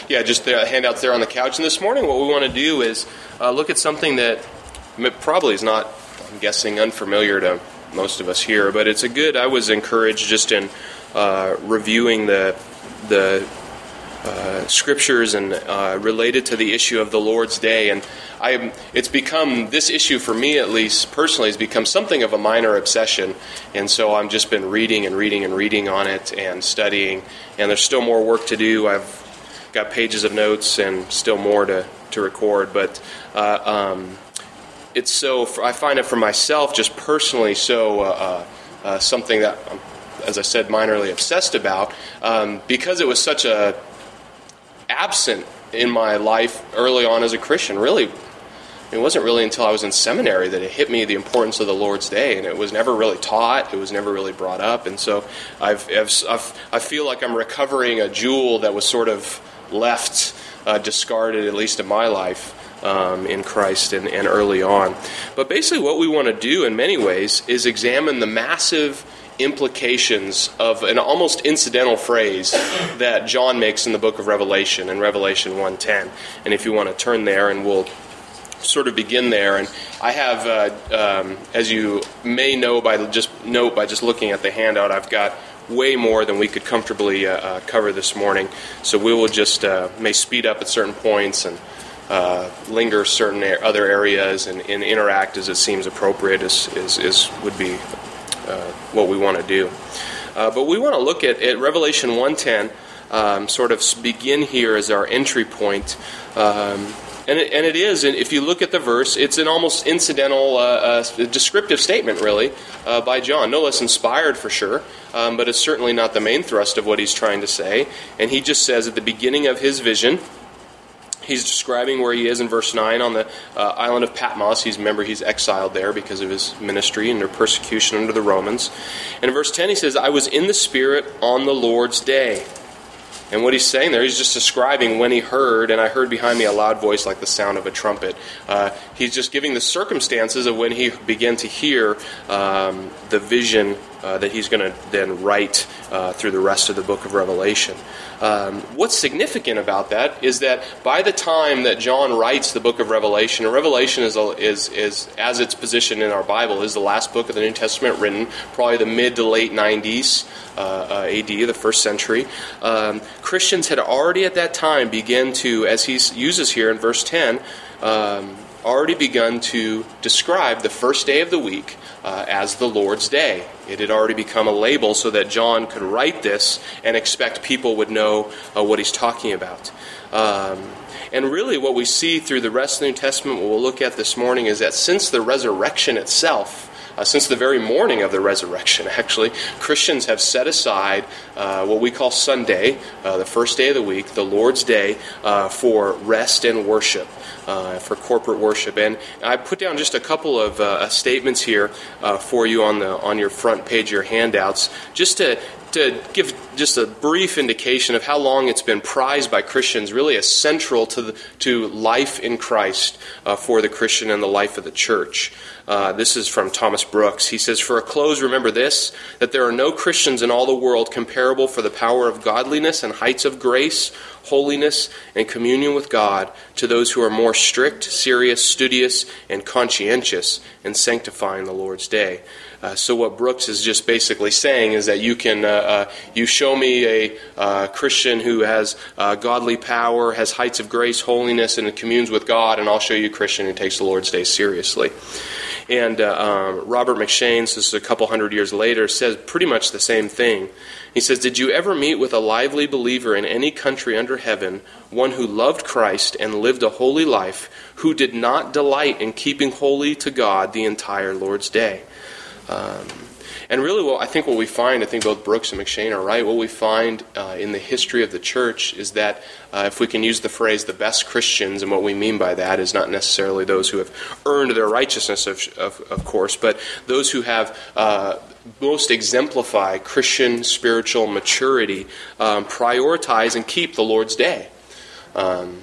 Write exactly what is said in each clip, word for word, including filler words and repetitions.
yeah, just the handouts there on the couch. And this morning what we want to do is uh, look at something that probably is not, I'm guessing, unfamiliar to most of us here, but it's a good, I was encouraged just in uh, reviewing the the uh, scriptures and uh, related to the issue of the Lord's Day. And I, it's become, this issue for me at least personally, has become something of a minor obsession. And so I've just been reading and reading and reading on it and studying. And there's still more work to do. I've got pages of notes and still more to, to record. But uh, um, it's so, I find it for myself just personally so uh, uh, something that I'm, as I said, minorly obsessed about, um, because it was such a absent in my life early on as a Christian. Really, it wasn't really until I was in seminary that it hit me the importance of the Lord's Day, and it was never really taught. It was never really brought up, and so I've, I've, I've I feel like I'm recovering a jewel that was sort of left uh, discarded, at least in my life. Um, in Christ and, and early on. But basically what we want to do in many ways is examine the massive implications of an almost incidental phrase that John makes in the book of Revelation, in Revelation one ten. And if you want to turn there, and we'll sort of begin there. And I have, uh, um, as you may know by just note by just looking at the handout, I've got way more than we could comfortably uh, uh, cover this morning. So we will just uh, may speed up at certain points and Uh, linger certain other areas and, and interact as it seems appropriate is, is, is would be uh, what we want to do. Uh, but we want to look at, at Revelation one ten, um, sort of begin here as our entry point. Um, and, it, and it is, and if you look at the verse, it's an almost incidental, uh, uh, descriptive statement, really, uh, by John. No less inspired, for sure, um, but it's certainly not the main thrust of what he's trying to say. And he just says at the beginning of his vision, he's describing where he is in verse nine on the uh, island of Patmos. He's remember he's exiled there because of his ministry and their persecution under the Romans. And in verse ten he says, I was in the Spirit on the Lord's day. And what he's saying there, he's just describing when he heard, and I heard behind me a loud voice like the sound of a trumpet. Uh, he's just giving the circumstances of when he began to hear um, the vision uh, that he's going to then write uh, through the rest of the book of Revelation. Um, what's significant about that is that by the time that John writes the book of Revelation, and Revelation is, is, is as it's positioned in our Bible, is the last book of the New Testament written, probably the mid to late nineties uh, uh, A D, the first century. Um, Christians had already at that time begun to, as he uses here in verse ten, um, already begun to describe the first day of the week uh, as the Lord's Day. It had already become a label so that John could write this and expect people would know uh, what he's talking about. Um, and really what we see through the rest of the New Testament, what we'll look at this morning, is that since the resurrection itself, Uh, since the very morning of the resurrection, actually, Christians have set aside uh, what we call Sunday, uh, the first day of the week, the Lord's Day, uh, for rest and worship, uh, for corporate worship. And I put down just a couple of uh, statements here uh, for you on the on your front page of your handouts, just to to give just a brief indication of how long it's been prized by Christians, really as central to the, to life in Christ uh, for the Christian and the life of the church. Uh, this is from Thomas Brooks. He says, for a close, remember this, that there are no Christians in all the world comparable for the power of godliness and heights of grace, holiness, and communion with God to those who are more strict, serious, studious, and conscientious in sanctifying the Lord's day. Uh, so what Brooks is just basically saying is that you can, uh, uh, you show me a uh, Christian who has uh, godly power, has heights of grace, holiness, and communes with God, and I'll show you a Christian who takes the Lord's day seriously. And uh, um, Robert McShane, this is a couple hundred years later, says pretty much the same thing. He says, did you ever meet with a lively believer in any country under heaven, one who loved Christ and lived a holy life, who did not delight in keeping holy to God the entire Lord's day? Um, and really, well, I think what we find, I think both Brooks and McShane are right, what we find uh, in the history of the church is that, uh, if we can use the phrase, the best Christians, and what we mean by that is not necessarily those who have earned their righteousness, of, of, of course, but those who have uh, most exemplify Christian spiritual maturity, um, prioritize and keep the Lord's day. Um,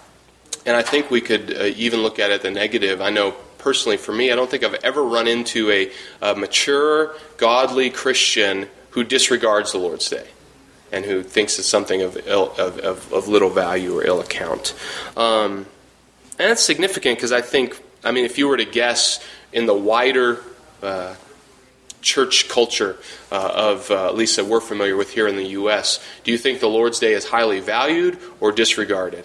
and I think we could uh, even look at it the negative. I know personally, for me, I don't think I've ever run into a, a mature, godly Christian who disregards the Lord's day. and who thinks it's something of ill, of, of, of little value or ill account. Um, and it's significant because I think, I mean, if you were to guess in the wider uh, church culture uh, of, uh, at least that we're familiar with here in the U S, do you think the Lord's Day is highly valued or disregarded?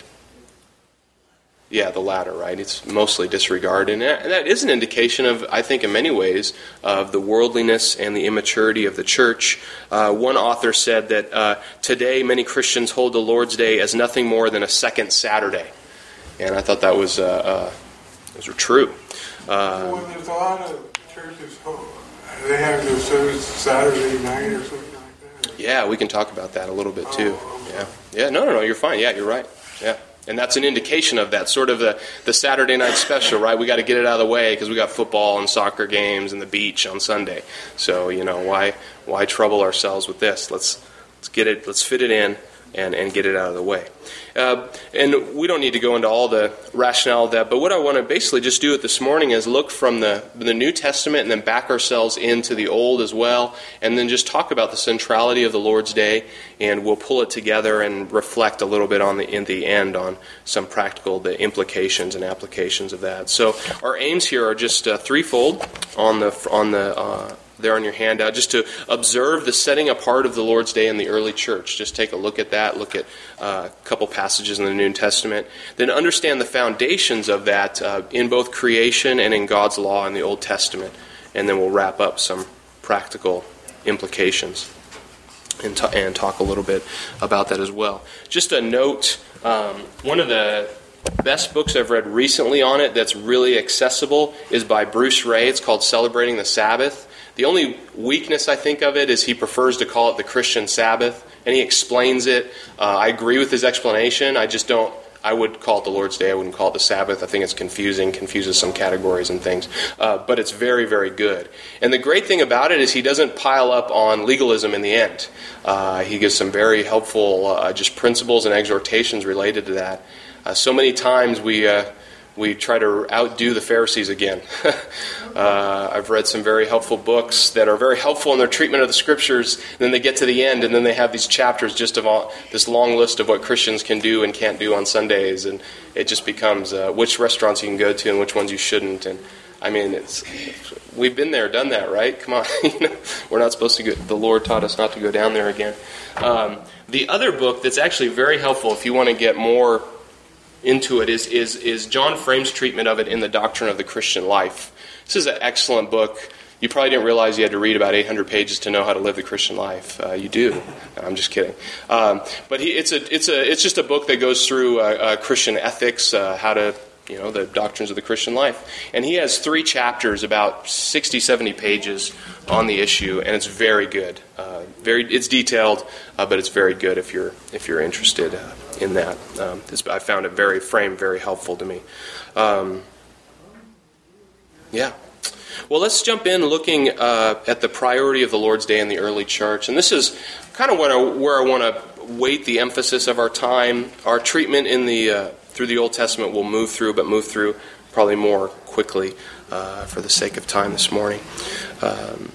Yeah, the latter, right? It's mostly disregarded. And that, and that is an indication of, I think in many ways, of the worldliness and the immaturity of the church. Uh, one author said that uh, today many Christians hold the Lord's Day as nothing more than a second Saturday. And I thought that was, uh, uh, those were true. Uh, well, there's a lot of churches, they have their service Saturday night or something like that. Yeah, we can talk about that a little bit too. Oh, okay. Yeah, yeah. No, no, no. You're fine. Yeah, you're right. Yeah, and that's an indication of that sort of the the Saturday night special, right? We got to get it out of the way because we got football and soccer games and the beach on Sunday. So you know why why trouble ourselves with this? Let's let's get it. Let's fit it in and and get it out of the way. Uh, and we don't need to go into all the rationale of that, but what I want to basically just do it this morning is look from the the New Testament and then back ourselves into the Old as well, and then just talk about the centrality of the Lord's Day, and we'll pull it together and reflect a little bit on the in the end on some practical the implications and applications of that. So our aims here are just uh, threefold on the on the. Uh, there on your handout, just to observe the setting apart of the Lord's Day in the early church. Just take a look at that, look at uh, a couple passages in the New Testament, then understand the foundations of that uh, in both creation and in God's law in the Old Testament, and then we'll wrap up some practical implications and, t- and talk a little bit about that as well. Just a note, um, one of the best books I've read recently on it that's really accessible is by Bruce Ray. It's called Celebrating the Sabbath. The only weakness I think of it is he prefers to call it the Christian Sabbath, and he explains it. Uh, I agree with his explanation. I just don't, I would call it the Lord's Day. I wouldn't call it the Sabbath. I think it's confusing, confuses some categories and things. Uh, but it's very, very good. And the great thing about it is he doesn't pile up on legalism in the end. Uh, he gives some very helpful uh, just principles and exhortations related to that. Uh, so many times we uh, we try to outdo the Pharisees again. uh, I've read some very helpful books that are very helpful in their treatment of the Scriptures, and then they get to the end, and then they have these chapters just of all, this long list of what Christians can do and can't do on Sundays, and it just becomes uh, which restaurants you can go to and which ones you shouldn't. And I mean, it's we've been there, done that, right? Come on, you know, we're not supposed to go. The Lord taught us not to go down there again. Um, the other book that's actually very helpful if you want to get more into it is, is is John Frame's treatment of it in The Doctrine of the Christian Life. This is an excellent book. You probably didn't realize you had to read about eight hundred pages to know how to live the Christian life. Uh, you do. No, I'm just kidding. Um, but he, it's a it's a it's just a book that goes through uh, uh, Christian ethics, uh, how to you know the doctrines of the Christian life. And he has three chapters, about sixty, seventy pages on the issue, and it's very good. Uh, very it's detailed, uh, but it's very good if you're if you're interested. Uh, in that. Um, this, I found it very frame, very helpful to me. Um, yeah. Well, let's jump in looking uh, at the priority of the Lord's Day in the early church. And this is kind of what I, where I want to weight the emphasis of our time. Our treatment in the uh, through the Old Testament will move through, but move through probably more quickly uh, for the sake of time this morning. Um,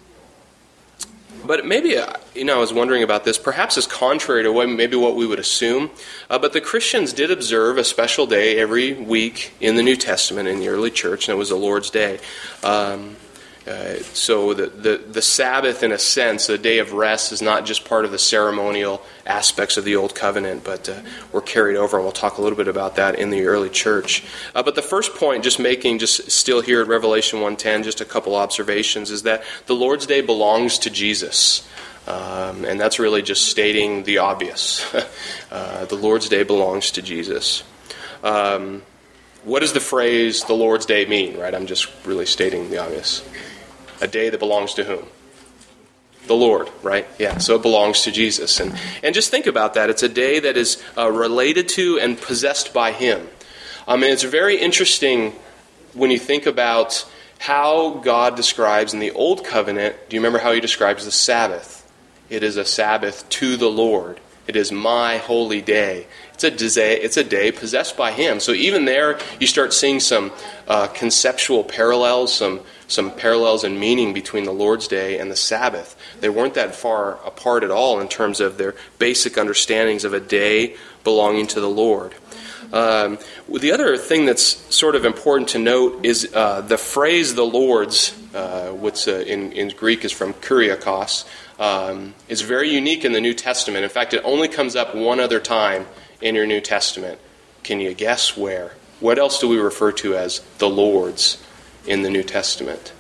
But maybe, you know, I was wondering about this. Perhaps it's contrary to what, maybe what we would assume. Uh, but the Christians did observe a special day every week in the New Testament in the early church, and it was the Lord's Day. Um, uh, so the, the, the Sabbath, in a sense, the day of rest, is not just part of the ceremonial aspects of the Old Covenant, but uh, were carried over, and we'll talk a little bit about that in the early church. Uh, but the first point, just making, just still here at Revelation one ten, just a couple observations, is that the Lord's Day belongs to Jesus. Um, and that's really just stating the obvious. uh, the Lord's Day belongs to Jesus. Um, what does the phrase, the Lord's Day, mean, right? I'm just really stating the obvious. A day that belongs to whom? The Lord, right? Yeah, so it belongs to Jesus. And and just think about that. It's a day that is uh, related to and possessed by Him. I mean, it's very interesting when you think about how God describes in the Old Covenant. Do you remember how He describes the Sabbath? It is a Sabbath to the Lord. It is my holy day. It's a day, it's a day possessed by him. So even there, you start seeing some uh, conceptual parallels, some some parallels in meaning between the Lord's Day and the Sabbath. They weren't that far apart at all in terms of their basic understandings of a day belonging to the Lord. Um, the other thing that's sort of important to note is uh, the phrase "the Lord's," uh, which uh, in, in Greek is from kuriakos, um, is very unique in the New Testament. In fact, it only comes up one other time in your New Testament. Can you guess where? What else do we refer to as the Lord's in the New Testament?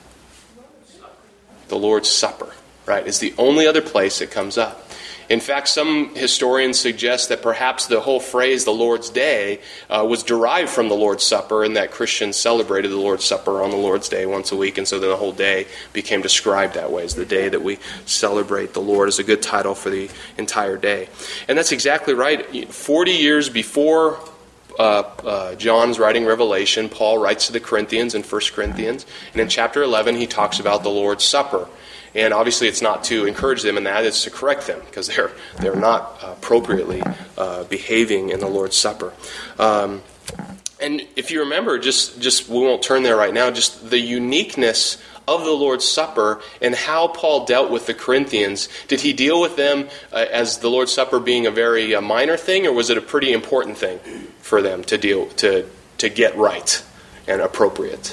The Lord's Supper, right, is the only other place it comes up. In fact, some historians suggest that perhaps the whole phrase, the Lord's Day, uh, was derived from the Lord's Supper, and that Christians celebrated the Lord's Supper on the Lord's Day once a week, and so then the whole day became described that way, as the day that we celebrate the Lord, is a good title for the entire day. And that's exactly right. Forty years before uh, uh, John's writing Revelation, Paul writes to the Corinthians in First Corinthians, and in chapter eleven he talks about the Lord's Supper. And obviously it's not to encourage them in that, it's to correct them, because they're they're not appropriately uh, behaving in the Lord's Supper. Um, and if you remember, just, just we won't turn there right now, just the uniqueness of the Lord's Supper and how Paul dealt with the Corinthians. Did he deal with them uh, as the Lord's Supper being a very uh, minor thing, or was it a pretty important thing for them to deal to to get right and appropriate?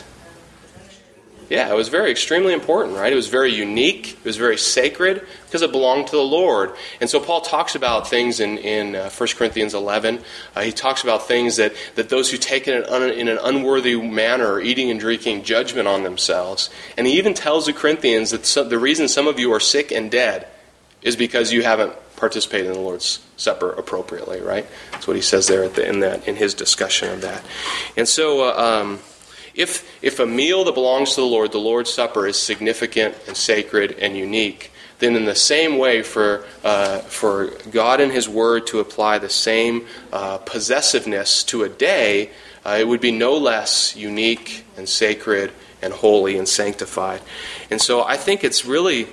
Yeah, it was very extremely important, right? It was very unique. It was very sacred because it belonged to the Lord. And so Paul talks about things in, in uh, First Corinthians eleven. Uh, he talks about things that, that those who take it in, un, in an unworthy manner are eating and drinking judgment on themselves. And he even tells the Corinthians that some, the reason some of you are sick and dead is because you haven't participated in the Lord's Supper appropriately, right? That's what he says there at the, in, that, in his discussion of that. And so... Uh, um, If if a meal that belongs to the Lord, the Lord's Supper, is significant and sacred and unique, then in the same way for uh, for God and His Word to apply the same uh, possessiveness to a day, uh, it would be no less unique and sacred and holy and sanctified. And so I think it's really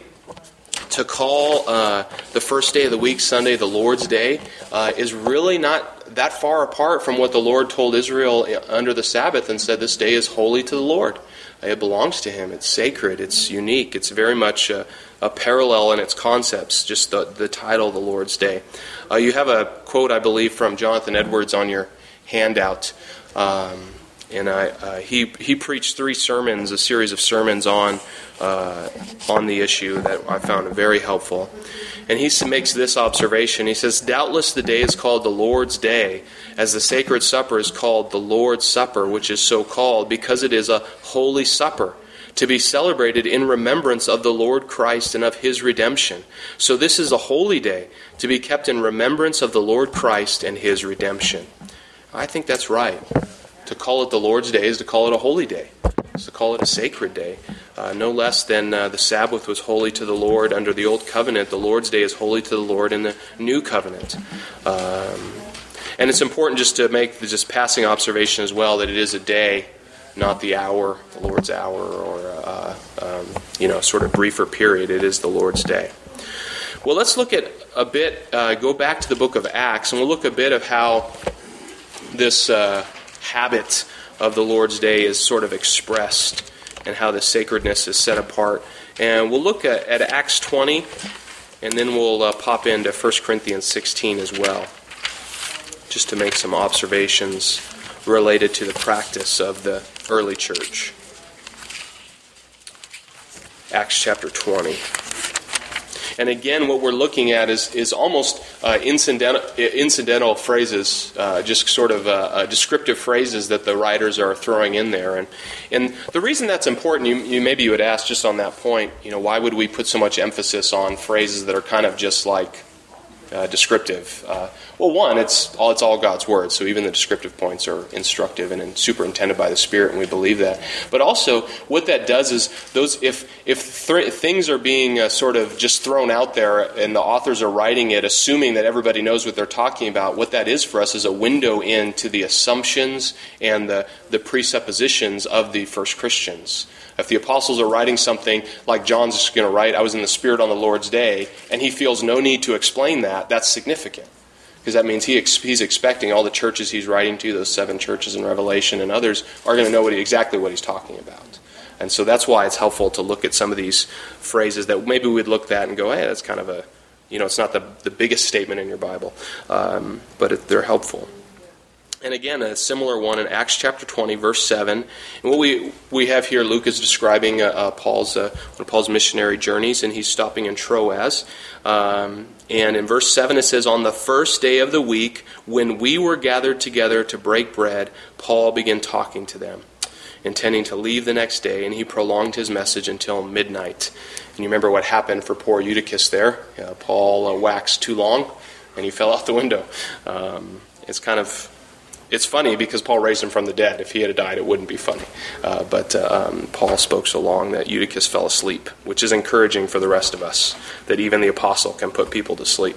to call uh, the first day of the week, Sunday, the Lord's Day, uh, is really not that far apart from what the Lord told Israel under the Sabbath and said this day is holy to the Lord. It belongs to Him. It's sacred. It's unique. It's very much a, a parallel in its concepts, just the, the title, the Lord's Day. Uh, you have a quote, I believe, from Jonathan Edwards on your handout. Um, and I, uh, he he preached three sermons, a series of sermons on uh, on the issue that I found very helpful. And he makes this observation. He says, "Doubtless the day is called the Lord's Day, as the sacred supper is called the Lord's Supper, which is so called because it is a holy supper, to be celebrated in remembrance of the Lord Christ and of His redemption. So this is a holy day, to be kept in remembrance of the Lord Christ and His redemption." I think that's right. To call it the Lord's Day is to call it a holy day. It's to call it a sacred day. Uh, no less than uh, the Sabbath was holy to the Lord under the Old Covenant. The Lord's Day is holy to the Lord in the New Covenant. Um, and it's important just to make the just passing observation as well that it is a day, not the hour, the Lord's hour, or uh, um, you know, sort of briefer period. It is the Lord's Day. Well, let's look at a bit, uh, go back to the book of Acts, and we'll look a bit of how this uh, habit of the Lord's Day is sort of expressed and how the sacredness is set apart. And we'll look at, at Acts twenty, and then we'll uh, pop into First Corinthians sixteen as well, just to make some observations related to the practice of the early church. Acts chapter twenty. And again, what we're looking at is is almost uh, incidental, incidental phrases, uh, just sort of uh, uh, descriptive phrases that the writers are throwing in there. And and the reason that's important, you, you maybe you would ask just on that point, you know, why would we put so much emphasis on phrases that are kind of just like uh, descriptive? Uh, Well, one, it's all it's all God's word, so even the descriptive points are instructive and superintended by the Spirit, and we believe that. But also, what that does is those if if th- things are being uh, sort of just thrown out there, and the authors are writing it, assuming that everybody knows what they're talking about, what that is for us is a window into the assumptions and the the presuppositions of the first Christians. If the apostles are writing something like John's just going to write, I was in the Spirit on the Lord's day, and he feels no need to explain that, that's significant. Because that means he ex- he's expecting all the churches he's writing to, those seven churches in Revelation and others, are going to know what he, exactly what he's talking about. And so that's why it's helpful to look at some of these phrases that maybe we'd look at and go, hey, that's kind of a, you know, it's not the, the biggest statement in your Bible, um, but it, they're helpful. And again, a similar one in Acts chapter twenty, verse seven. And what we we have here, Luke is describing uh, uh, Paul's uh, one of Paul's missionary journeys, and he's stopping in Troas. Um, and in verse seven it says, "On the first day of the week, when we were gathered together to break bread, Paul began talking to them, intending to leave the next day, and he prolonged his message until midnight." And you remember what happened for poor Eutychus there. Uh, Paul uh, waxed too long, and he fell out the window. Um, it's kind of... It's funny because Paul raised him from the dead. If he had died, it wouldn't be funny. Uh, but uh, um, Paul spoke so long that Eutychus fell asleep, which is encouraging for the rest of us, that even the apostle can put people to sleep.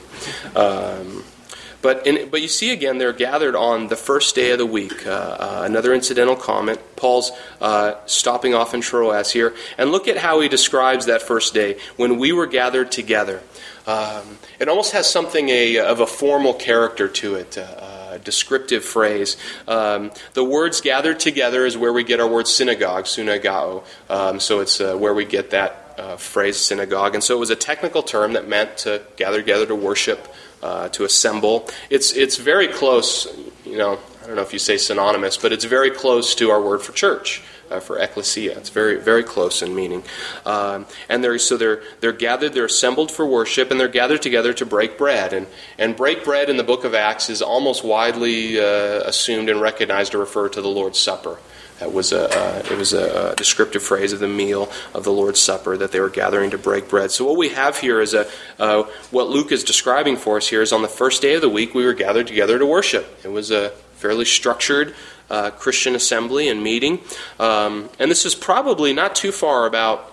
Um, but in, but you see again, they're gathered on the first day of the week. Uh, uh, another incidental comment. Paul's uh, stopping off in Troas here. And look at how he describes that first day. When we were gathered together. Um, it almost has something a, of a formal character to it. Uh, descriptive phrase. Um, the words gathered together is where we get our word synagogue, synagao. Um, so it's uh, where we get that uh, phrase synagogue. And so it was a technical term that meant to gather together to worship, uh, to assemble. It's it's very close, you know, I don't know if you say synonymous, but it's very close to our word for church. Uh, for ecclesia, it's very, very close in meaning, um, and they're so they're they're gathered, they're assembled for worship, and they're gathered together to break bread. And and break bread in the Book of Acts is almost widely uh, assumed and recognized to refer to the Lord's Supper. That was a uh, it was a, a descriptive phrase of the meal of the Lord's Supper, that they were gathering to break bread. So what we have here is a uh, what Luke is describing for us here is on the first day of the week we were gathered together to worship. It was a fairly structured Uh, Christian assembly and meeting. Um, and this is probably not too far about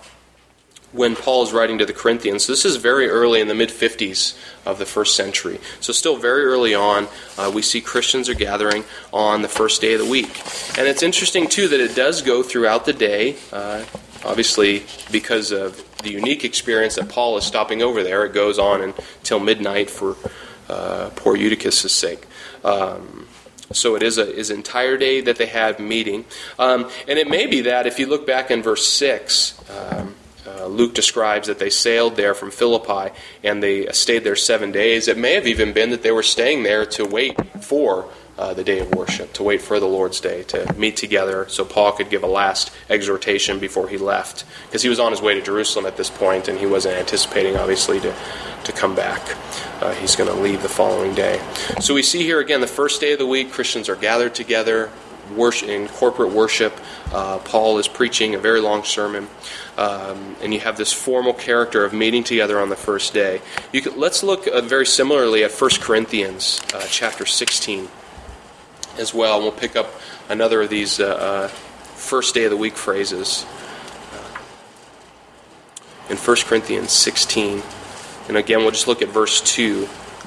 when Paul is writing to the Corinthians. This is very early in the mid-fifties of the first century. So still very early on, uh, we see Christians are gathering on the first day of the week. And it's interesting, too, that it does go throughout the day. Uh, obviously, because of the unique experience that Paul is stopping over there, it goes on until midnight for uh, poor Eutychus' sake. Um So it is a is an entire day that they had meeting. Um, and it may be that if you look back in verse six, um, uh, Luke describes that they sailed there from Philippi and they stayed there seven days. It may have even been that they were staying there to wait for uh, the day of worship, to wait for the Lord's Day, to meet together so Paul could give a last exhortation before he left. Because he was on his way to Jerusalem at this point and he wasn't anticipating, obviously, to to come back. Uh, he's going to leave the following day. So we see here again the first day of the week, Christians are gathered together worship, in corporate worship. Uh, Paul is preaching a very long sermon. Um, and you have this formal character of meeting together on the first day. You could, let's look uh, very similarly at First Corinthians uh, chapter sixteen as well. We'll pick up another of these uh, uh, first day of the week phrases. In First Corinthians sixteen. And again, we'll just look at verse two.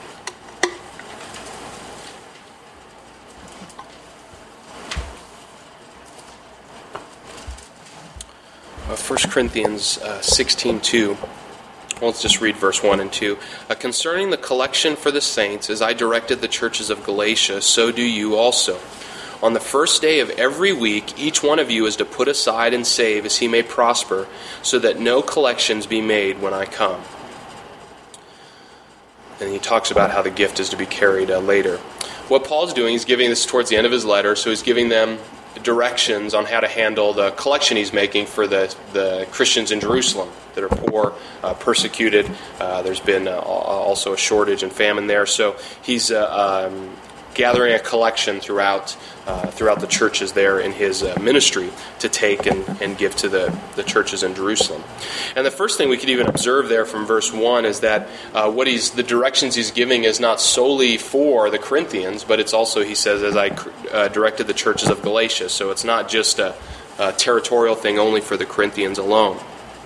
Uh, First Corinthians uh, sixteen two. Well, let's just read verse one and two. Uh, Concerning the collection for the saints, as I directed the churches of Galatia, so do you also. On the first day of every week, each one of you is to put aside and save as he may prosper, so that no collections be made when I come. And he talks about how the gift is to be carried uh, later. What Paul's doing, he's giving this towards the end of his letter, so he's giving them directions on how to handle the collection he's making for the, the Christians in Jerusalem that are poor, uh, persecuted. Uh, there's been uh, also a shortage and famine there. So he's uh, um, gathering a collection throughout uh, throughout the churches there in his uh, ministry to take and, and give to the, the churches in Jerusalem. And the first thing we could even observe there from verse one is that uh, what he's the directions he's giving is not solely for the Corinthians, but it's also, he says, as I uh, directed the churches of Galatia. So it's not just a, a territorial thing only for the Corinthians alone.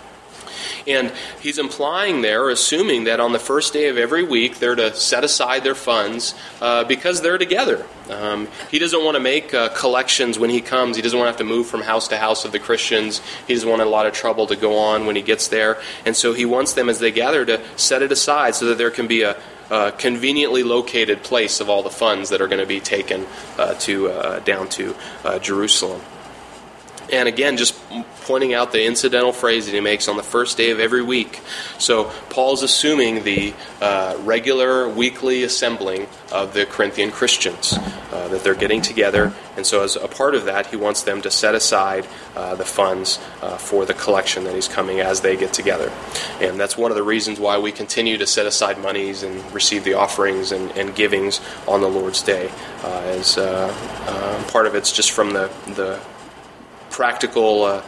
And he's implying there, assuming that on the first day of every week they're to set aside their funds uh, because they're together. Um, he doesn't want to make uh, collections when he comes. He doesn't want to have to move from house to house of the Christians. He doesn't want a lot of trouble to go on when he gets there. And so he wants them, as they gather, to set it aside so that there can be a Uh, conveniently located place of all the funds that are going to be taken uh, to uh, down to uh, Jerusalem. And again, just pointing out the incidental phrase that he makes on the first day of every week. So Paul's assuming the uh, regular weekly assembling of the Corinthian Christians, uh, that they're getting together. And so as a part of that, he wants them to set aside uh, the funds uh, for the collection that he's coming as they get together. And that's one of the reasons why we continue to set aside monies and receive the offerings and, and givings on the Lord's Day. Uh, as uh, uh, part of it's just from the the practical uh,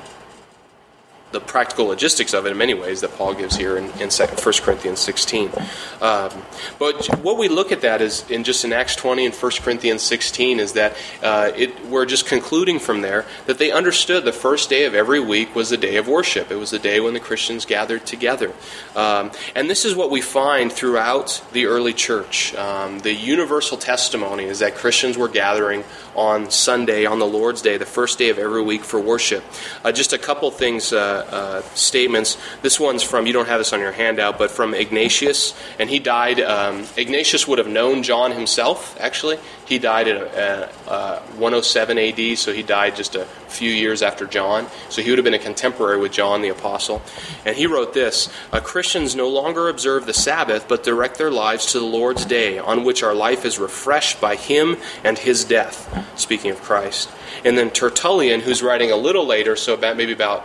the practical logistics of it in many ways that Paul gives here in, in First Corinthians sixteen. Um, but what we look at that is in just in Acts twenty and First Corinthians sixteen is that uh, it, we're just concluding from there that they understood the first day of every week was the day of worship. It was the day when the Christians gathered together. Um, and this is what we find throughout the early church. Um, the universal testimony is that Christians were gathering on Sunday, on the Lord's Day, the first day of every week for worship. Uh, just a couple things, uh, uh, statements. This one's from, you don't have this on your handout, but from Ignatius, and he died, um, Ignatius would have known John himself, actually. He died at uh, uh, one oh seven A D, so he died just a few years after John. So he would have been a contemporary with John the Apostle. And he wrote this, uh, Christians no longer observe the Sabbath, but direct their lives to the Lord's Day, on which our life is refreshed by Him and His death. Speaking of Christ. And then Tertullian, who's writing a little later, so about maybe about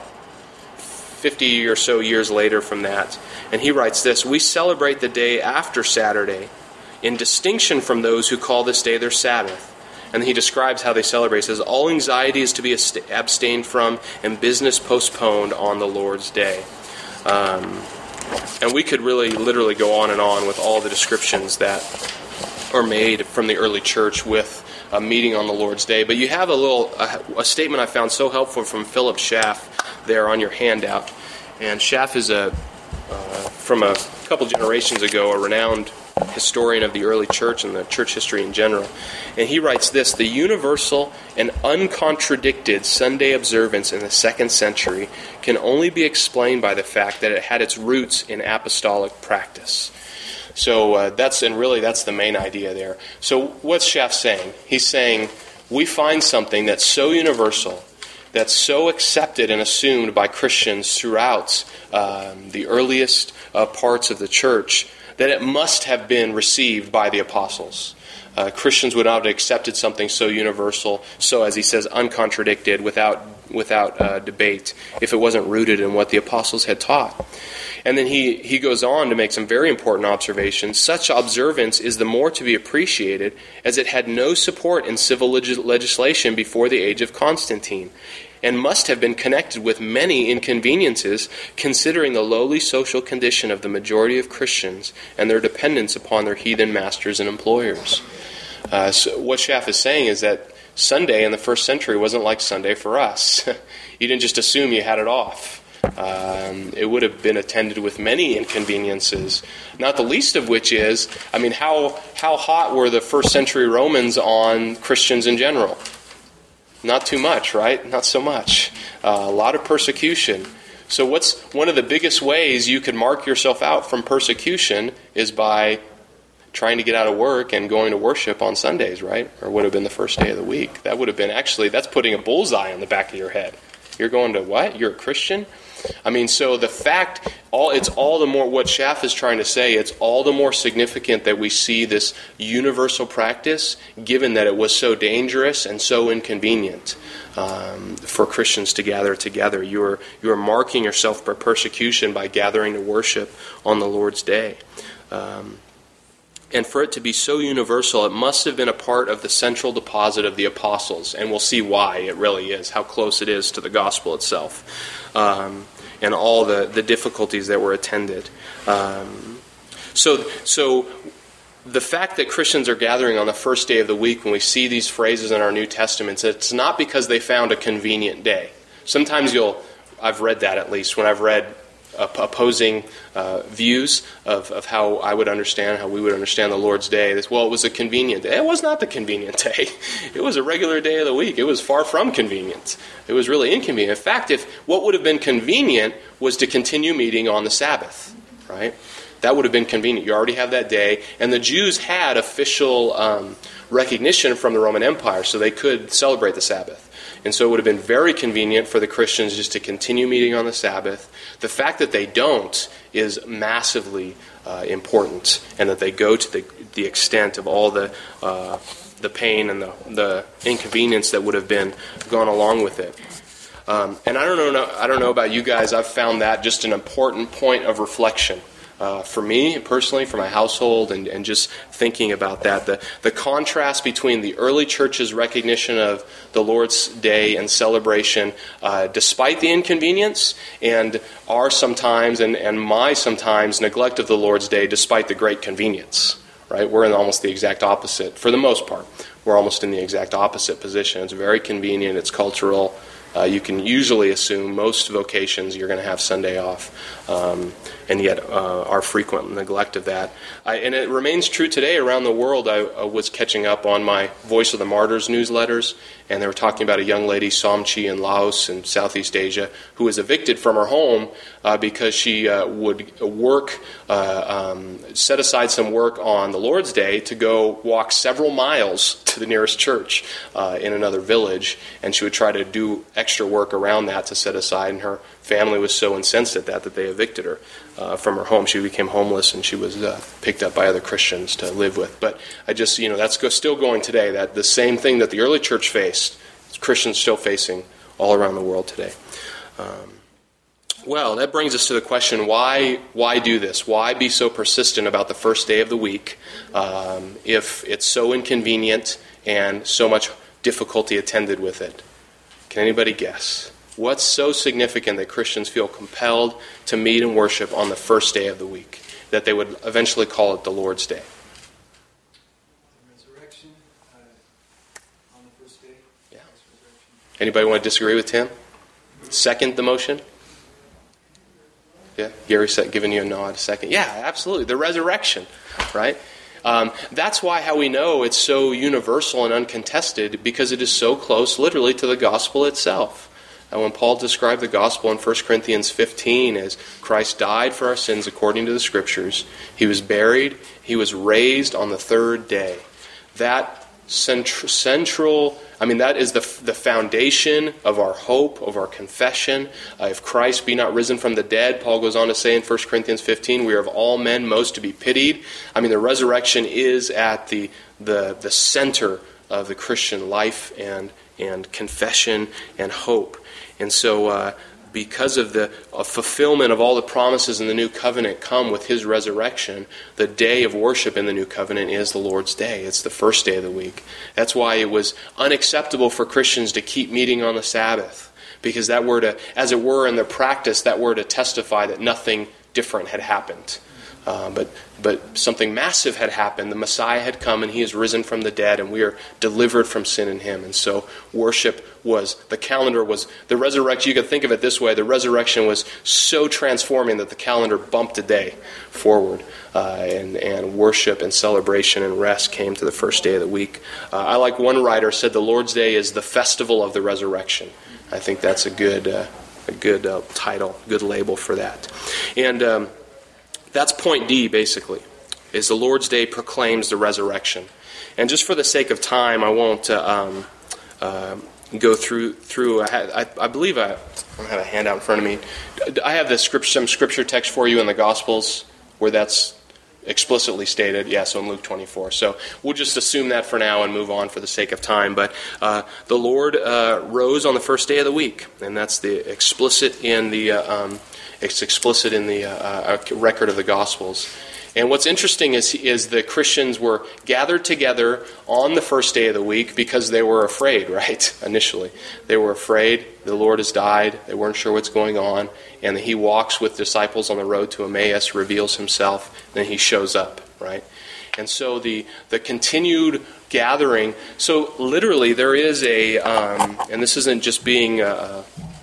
fifty or so years later from that, and he writes this, we celebrate the day after Saturday in distinction from those who call this day their Sabbath. And he describes how they celebrate. He says, all anxiety is to be abstained from and business postponed on the Lord's Day. Um, and we could really literally go on and on with all the descriptions that are made from the early church with a meeting on the Lord's Day. But you have a little a, a statement I found so helpful from Philip Schaff there on your handout. And Schaff is a uh, from a couple generations ago a renowned historian of the early church and the church history in general. And he writes this, the universal and uncontradicted Sunday observance in the second century can only be explained by the fact that it had its roots in apostolic practice. So uh, that's, and really that's the main idea there. So what's Schaff saying? He's saying we find something that's so universal, that's so accepted and assumed by Christians throughout um, the earliest uh, parts of the church, that it must have been received by the apostles. Uh, Christians would not have accepted something so universal, so as he says, uncontradicted, without without uh, debate, if it wasn't rooted in what the apostles had taught. And then he, he goes on to make some very important observations. Such observance is the more to be appreciated as it had no support in civil leg- legislation before the age of Constantine, and must have been connected with many inconveniences, considering the lowly social condition of the majority of Christians and their dependence upon their heathen masters and employers. Uh, so what Schaff is saying is that Sunday in the first century wasn't like Sunday for us. You didn't just assume you had it off. Um, it would have been attended with many inconveniences, not the least of which is, I mean, how how hot were the first century Romans on Christians in general? Not too much, right? Not so much. Uh, a lot of persecution. So what's one of the biggest ways you can mark yourself out from persecution is by trying to get out of work and going to worship on Sundays, right? Or would have been the first day of the week. That would have been, actually, that's putting a bullseye on the back of your head. You're going to what? You're a Christian? I mean, so the fact, all it's all the more, what Schaff is trying to say, it's all the more significant that we see this universal practice, given that it was so dangerous and so inconvenient um, for Christians to gather together. You are, you are marking yourself for persecution by gathering to worship on the Lord's Day. Um, And for it to be so universal, it must have been a part of the central deposit of the apostles. And we'll see why it really is, how close it is to the gospel itself, um, and all the, the difficulties that were attended. Um, so, so the fact that Christians are gathering on the first day of the week, when we see these phrases in our New Testaments, it's not because they found a convenient day. Sometimes you'll, I've read that at least, when I've read opposing uh, views of, of how I would understand, how we would understand the Lord's Day. This, well, it was a convenient day. It was not the convenient day. It was a regular day of the week. It was far from convenient. It was really inconvenient. In fact, if what would have been convenient was to continue meeting on the Sabbath, right? That would have been convenient. You already have that day. And the Jews had official um, recognition from the Roman Empire, so they could celebrate the Sabbath. And so it would have been very convenient for the Christians just to continue meeting on the Sabbath. The fact that they don't is massively uh, important, and that they go to the, the extent of all the uh, the pain and the, the inconvenience that would have been gone along with it. Um, and I don't know, I don't know about you guys. I've found that just an important point of reflection. Uh, for me, personally, for my household, and, and just thinking about that. The, the contrast between the early church's recognition of the Lord's Day and celebration, uh, despite the inconvenience, and our sometimes, and, and my sometimes, neglect of the Lord's Day despite the great convenience. Right? We're in almost the exact opposite, for the most part. We're almost in the exact opposite position. It's very convenient, it's cultural. Uh, you can usually assume most vocations you're going to have Sunday off, um, and yet uh, our frequent neglect of that. I, and it remains true today around the world. I, I was catching up on my Voice of the Martyrs newsletters, and they were talking about a young lady, Somchi, in Laos in Southeast Asia, who was evicted from her home uh, because she uh, would work, uh, um, set aside some work on the Lord's Day to go walk several miles to the nearest church uh, in another village, and she would try to do extra work around that to set aside, and her family was so incensed at that that they evicted her uh, from her home. She became homeless, and she was uh, picked up by other Christians to live with. But I just, you know, that's go, still going today. That the same thing that the early church faced, Christians still facing all around the world today. Um, well, that brings us to the question: Why? Why do this? Why be so persistent about the first day of the week um, if it's so inconvenient and so much difficulty attended with it? Can anybody guess? What's so significant that Christians feel compelled to meet and worship on the first day of the week, that they would eventually call it the Lord's Day? The resurrection uh, on the first day. Yeah. Anybody want to disagree with Tim? Second the motion? Yeah, Gary said, giving you a nod. Second. Yeah, absolutely. The resurrection, right? Um, that's why how we know it's so universal and uncontested, because it is so close, literally, to the gospel itself. And when Paul described the gospel in First Corinthians fifteen as Christ died for our sins according to the Scriptures, He was buried, He was raised on the third day. That centr- central, I mean, that is the the foundation of our hope, of our confession. Uh, if Christ be not risen from the dead, Paul goes on to say in First Corinthians fifteen, we are of all men most to be pitied. I mean, the resurrection is at the the, the center of the Christian life and, and confession and hope. And so uh, because of the uh, fulfillment of all the promises in the New Covenant come with His resurrection, the day of worship in the New Covenant is the Lord's Day. It's the first day of the week. That's why it was unacceptable for Christians to keep meeting on the Sabbath, because that were to, as it were in their practice, that were to testify that nothing different had happened. Uh, but but something massive had happened. The Messiah had come, and He is risen from the dead, and we are delivered from sin in Him. And so worship was, the calendar was, the resurrection, you could think of it this way, the resurrection was so transforming that the calendar bumped a day forward, uh, and, and worship and celebration and rest came to the first day of the week. Uh, I like one writer said the Lord's Day is the festival of the resurrection. I think that's a good, uh, a good uh, title, good label for that. And um, that's point D, basically, is the Lord's Day proclaims the resurrection. And just for the sake of time, I won't uh, um, uh, go through. through. I, had, I, I believe I, I have a handout in front of me. I have the script, some scripture text for you in the Gospels where that's explicitly stated. Yeah, so in Luke twenty-four. So we'll just assume that for now and move on for the sake of time. But uh, the Lord uh, rose on the first day of the week, and that's the explicit in the. Uh, um, It's explicit in the uh, uh, record of the Gospels. And what's interesting is, is the Christians were gathered together on the first day of the week because they were afraid, right? Initially. They were afraid. The Lord has died. They weren't sure what's going on. And he walks with disciples on the road to Emmaus, reveals himself, and then he shows up, right? And so the, the continued gathering, so literally there is a, um, and this isn't just being... Uh,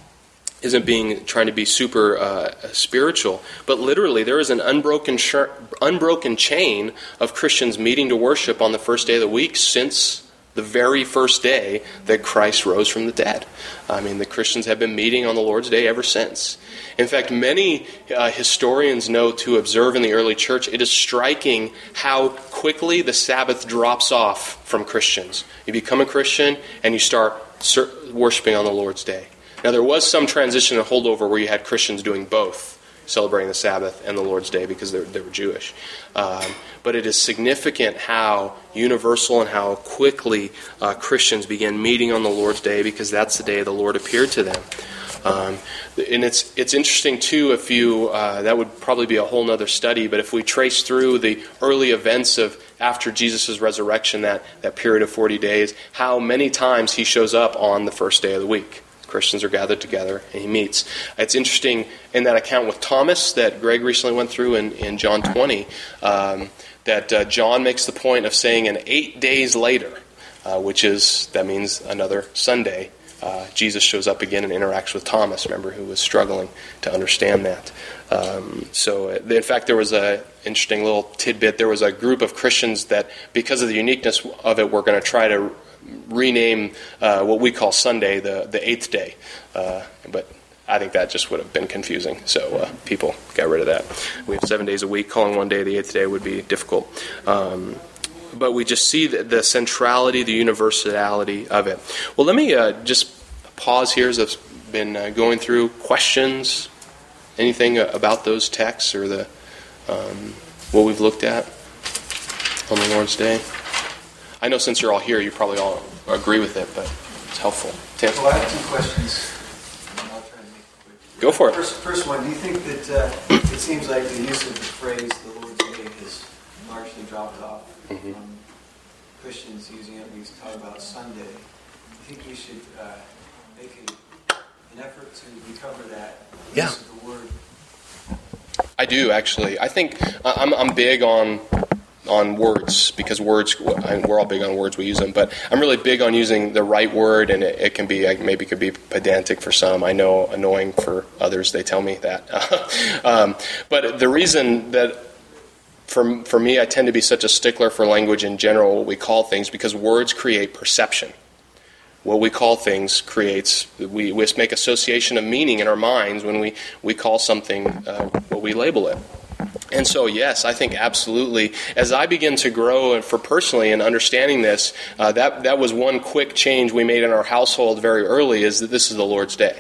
isn't being trying to be super uh, spiritual, but literally there is an unbroken sh- unbroken chain of Christians meeting to worship on the first day of the week since the very first day that Christ rose from the dead. I mean, the Christians have been meeting on the Lord's Day ever since. In fact, many uh, historians note who observe in the early church, it is striking how quickly the Sabbath drops off from Christians. You become a Christian and you start ser- worshiping on the Lord's Day. Now, there was some transition and holdover where you had Christians doing both, celebrating the Sabbath and the Lord's Day because they, they were Jewish. Um, but it is significant how universal and how quickly uh, Christians began meeting on the Lord's Day because that's the day the Lord appeared to them. Um, and it's it's interesting, too, if you, uh, that would probably be a whole other study, but if we trace through the early events of after Jesus' resurrection, that, that period of forty days, how many times he shows up on the first day of the week. Christians are gathered together and he meets. It's interesting in that account with Thomas that Greg recently went through in, in John twenty, um, that uh, John makes the point of saying an eight days later, uh, which is, that means another Sunday, uh, Jesus shows up again and interacts with Thomas, remember, who was struggling to understand that. Um, so, uh, in fact, there was an interesting little tidbit. There was a group of Christians that, because of the uniqueness of it, were going to try to rename uh, what we call Sunday the, the eighth day. Uh, but I think that just would have been confusing. So uh, people got rid of that. We have seven days a week. Calling one day the eighth day would be difficult. Um, but we just see the, the centrality, the universality of it. Well, let me uh, just pause here as I've been uh, going through questions, anything about those texts or the um, what we've looked at on the Lord's Day. I know since you're all here, you probably all agree with it, but it's helpful. Tim? Well, I have two questions. I'll try to make it quick. Go for it. First, first one, do you think that uh, it seems like the use of the phrase the Lord's Day has largely dropped off mm-hmm. from Christians using it? We talk about Sunday. Do you think we should uh, make a, an effort to recover that yeah. use of the word? I do, actually. I think uh, I'm, I'm big on... on words, because words, we're all big on words, we use them, but I'm really big on using the right word, and it, it can be, maybe it could be pedantic for some, I know annoying for others, they tell me that. um, but the reason that, for, for me, I tend to be such a stickler for language in general, what we call things, because words create perception. What we call things creates, we, we make association of meaning in our minds when we, we call something uh, what we label it. And so, yes, I think absolutely. As I begin to grow, and for personally in understanding this, uh, that that was one quick change we made in our household very early. Is that this is the Lord's Day,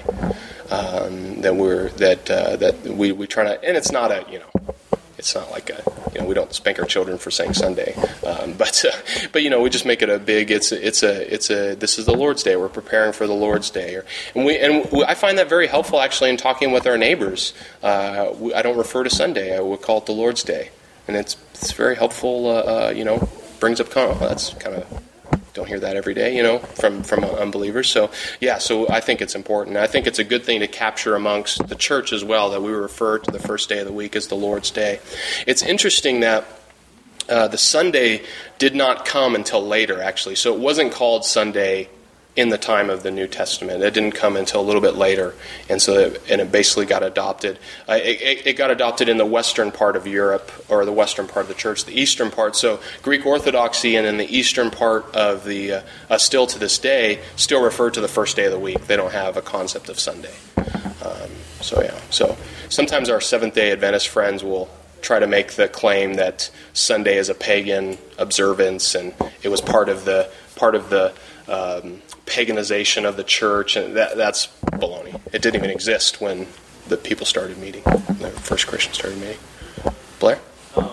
um, that we're that uh, that we we try to, and it's not a you know, it's not like a you know we don't spank our children for saying Sunday, um, but uh, but you know we just make it a big. It's a, it's a it's a this is the Lord's Day. We're preparing for the Lord's Day, or, and we and we, I find that very helpful actually in talking with our neighbors. Uh, we, I don't refer to Sunday. I would call it the Lord's Day, and it's it's very helpful. Uh, uh, you know, brings up oh, that's kind of. Don't hear that every day, you know, from, from unbelievers. So, yeah, so I think it's important. I think it's a good thing to capture amongst the church as well, that we refer to the first day of the week as the Lord's Day. It's interesting that uh, the Sunday did not come until later, actually. So it wasn't called Sunday in the time of the New Testament. It didn't come until a little bit later, and so it, and it basically got adopted. Uh, it, it got adopted in the western part of Europe, or the western part of the church, the eastern part. So Greek Orthodoxy and in the eastern part of the, uh, uh, still to this day, still refer to the first day of the week. They don't have a concept of Sunday. Um, so yeah, so sometimes our Seventh-day Adventist friends will try to make the claim that Sunday is a pagan observance, and it was part of the part of the um, paganization of the church, and that, that's baloney. It didn't even exist when the people started meeting, the first Christians started meeting. Blair? Um,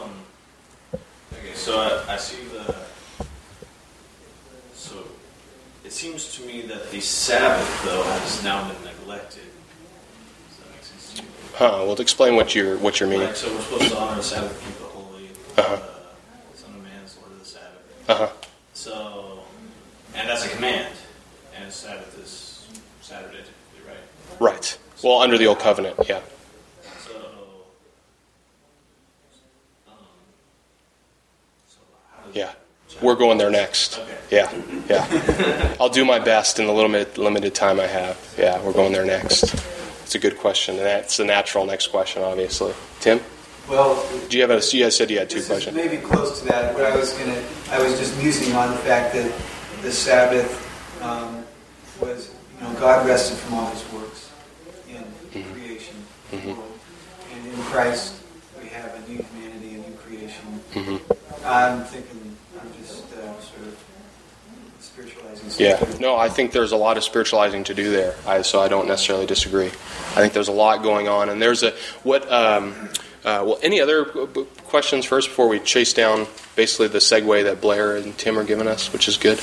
okay, so I, I see the... So it seems to me that the Sabbath, though, has now been neglected. Does that make sense to you? Huh, well, explain what you're, what you're meaning. Right, so we're supposed to honor the Sabbath, keep it holy, And that's a command. And Sabbath is Saturday, typically, right? Right. Well, under the Old Covenant, yeah. So, um, so how does Yeah. We're going there next. Okay. Yeah, yeah. I'll do my best in the limited, limited time I have. Yeah, we're going there next. It's a good question, and that's the natural next question, obviously. Tim? Well, Do you have a? You guys said you had two this is questions. maybe close to that. What I was gonna, I was just musing on the fact that the Sabbath um, was, you know, God rested from all His works in Mm-hmm. creation, Mhm. world. And in Christ we have a new humanity, a new creation. hmm I'm thinking, I'm just uh, sort of spiritualizing. Yeah. something. No, I think there's a lot of spiritualizing to do there. I, so I don't necessarily disagree. I think there's a lot going on, and there's a what. Um, uh, well, any other questions first before we chase down basically the segue that Blair and Tim are giving us, which is good.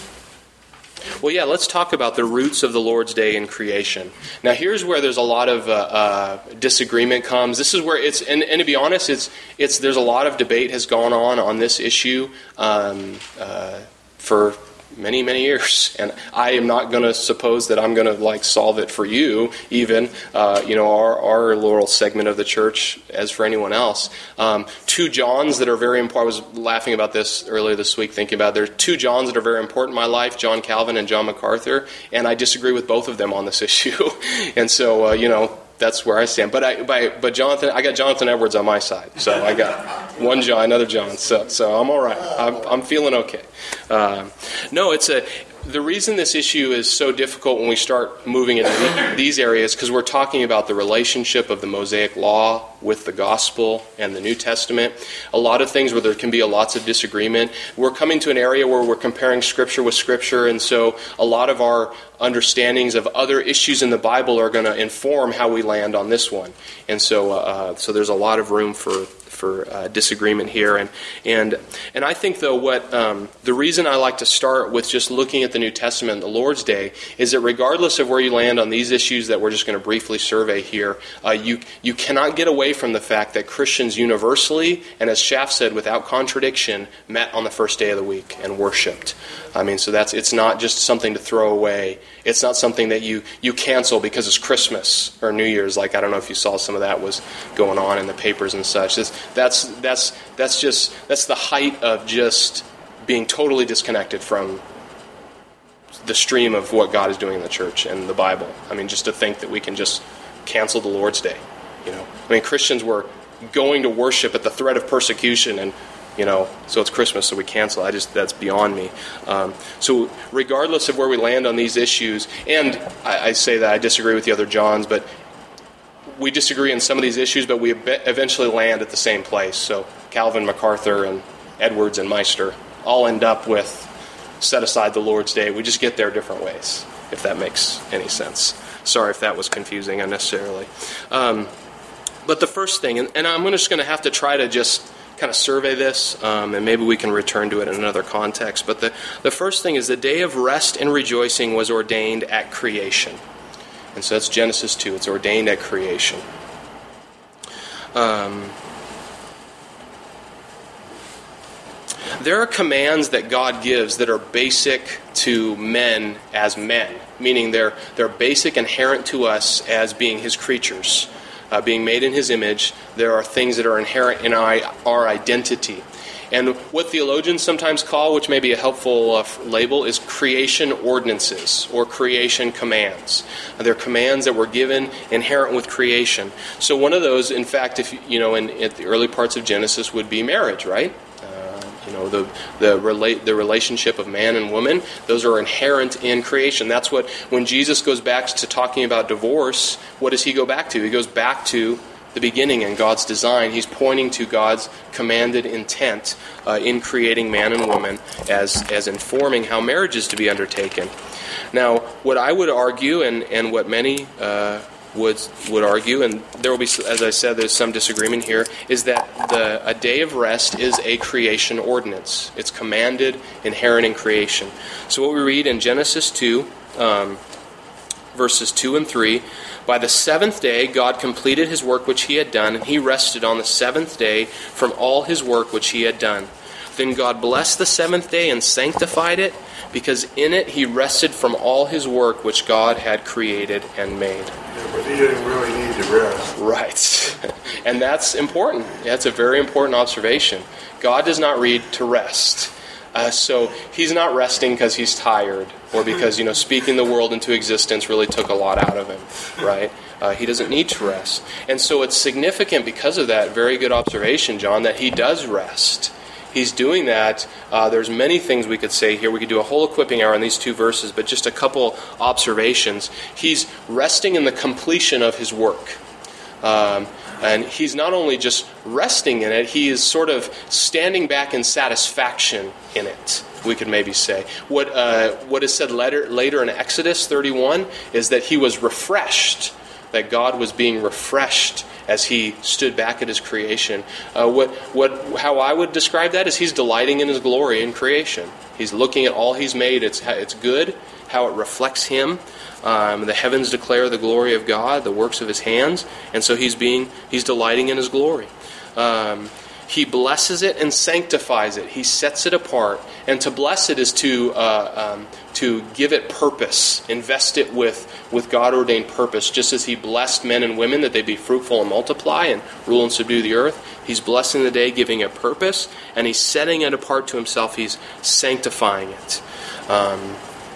Well, yeah, let's talk about the roots of the Lord's Day in creation. Now, here's where there's a lot of uh, uh, disagreement comes. This is where it's, and, and to be honest, it's it's there's a lot of debate has gone on on this issue um, uh, for many, many years, and I am not going to suppose that I'm going to like solve it for you, even uh, you know our our little segment of the church, as for anyone else. Um, two Johns that are very important. I was laughing about this earlier this week, thinking about there are two Johns that are very important in my life: John Calvin and John MacArthur, and I disagree with both of them on this issue, and so uh, you know. That's where I stand. But I, but, but Jonathan, I got Jonathan Edwards on my side. So I got one John, another John. So, so I'm all right. I'm, I'm feeling okay. Um, no, it's a. The reason this issue is so difficult when we start moving into the, these areas, because we're talking about the relationship of the Mosaic Law with the Gospel and the New Testament. A lot of things where there can be a lots of disagreement. We're coming to an area where we're comparing Scripture with Scripture, and so a lot of our understandings of other issues in the Bible are going to inform how we land on this one. And so, uh, so there's a lot of room for. for uh, disagreement here, and and and I think though what um, the reason I like to start with just looking at the New Testament and the Lord's Day is that regardless of where you land on these issues that we're just going to briefly survey here, uh, you you cannot get away from the fact that Christians universally, and as Schaff said, without contradiction, met on the first day of the week and worshipped. I mean, so that's it's not just something to throw away. It's not something that you, you cancel because it's Christmas or New Year's. Like, I don't know if you saw some of that was going on in the papers and such. It's, that's that's that's just that's the height of just being totally disconnected from the stream of what God is doing in the church and the Bible. I mean, just to think that we can just cancel the Lord's Day. You know, I mean, Christians were going to worship at the threat of persecution, and you know, so it's Christmas, so we cancel. I just, that's beyond me. Um, so regardless of where we land on these issues, and I, I say that I disagree with the other Johns, but we disagree on some of these issues, but we eventually land at the same place. So Calvin, MacArthur, and Edwards and Meister all end up with set aside the Lord's Day. We just get there different ways, if that makes any sense. Sorry if that was confusing unnecessarily. Um, but the first thing, and, and I'm just going to have to try to just kind of survey this, um, and maybe we can return to it in another context. But the, the first thing is the day of rest and rejoicing was ordained at creation. And so that's Genesis two. It's ordained at creation. Um, there are commands that God gives that are basic to men as men, meaning they're they're basic, inherent to us as being His creatures. Uh, being made in His image, there are things that are inherent in our, our identity. And what theologians sometimes call, which may be a helpful uh, label, is creation ordinances or creation commands. Uh, they're commands that were given inherent with creation. So one of those, in fact, if you know, in, in the early parts of Genesis, would be marriage, right? You know, the the relate the relationship of man and woman, those are inherent in creation. That's what, when Jesus goes back to talking about divorce, what does He go back to? He goes back to the beginning and God's design. He's pointing to God's commanded intent uh, in creating man and woman as, as informing how marriage is to be undertaken. Now, what I would argue, and, and what many uh, would would argue, and there will be, as I said, there's some disagreement here, is that the a day of rest is a creation ordinance. It's commanded, inherent in creation. So what we read in Genesis two, um, verses two and three, by the seventh day God completed His work which He had done, and He rested on the seventh day from all His work which He had done. Then God blessed the seventh day and sanctified it, because in it he rested from all his work which God had created and made. Yeah, but he didn't really need to rest. Right. And that's important. That's a very important observation. God does not read to rest. Uh, so he's not resting because he's tired or because, you know, speaking the world into existence really took a lot out of him, right? Uh, he doesn't need to rest. And so it's significant because of that very good observation, John, that he does rest. He's doing that. Uh, there's many things we could say here. We could do a whole equipping hour on these two verses, but just a couple observations. He's resting in the completion of his work. Um, and he's not only just resting in it, he is sort of standing back in satisfaction in it, we could maybe say. What uh, what is said later, later in Exodus thirty-one is that he was refreshed, that God was being refreshed as he stood back at his creation. Uh, what what how I would describe that is he's delighting in his glory in creation. He's looking at all he's made. It's it's good, how it reflects him. Um, the heavens declare the glory of God, the works of his hands, and so he's being he's delighting in his glory. Um, he blesses it and sanctifies it. He sets it apart, and to bless it is to uh, um, to give it purpose, invest it with with God ordained purpose. Just as he blessed men and women that they be fruitful and multiply and rule and subdue the earth, he's blessing the day, giving it purpose, and he's setting it apart to himself. He's sanctifying it. Um,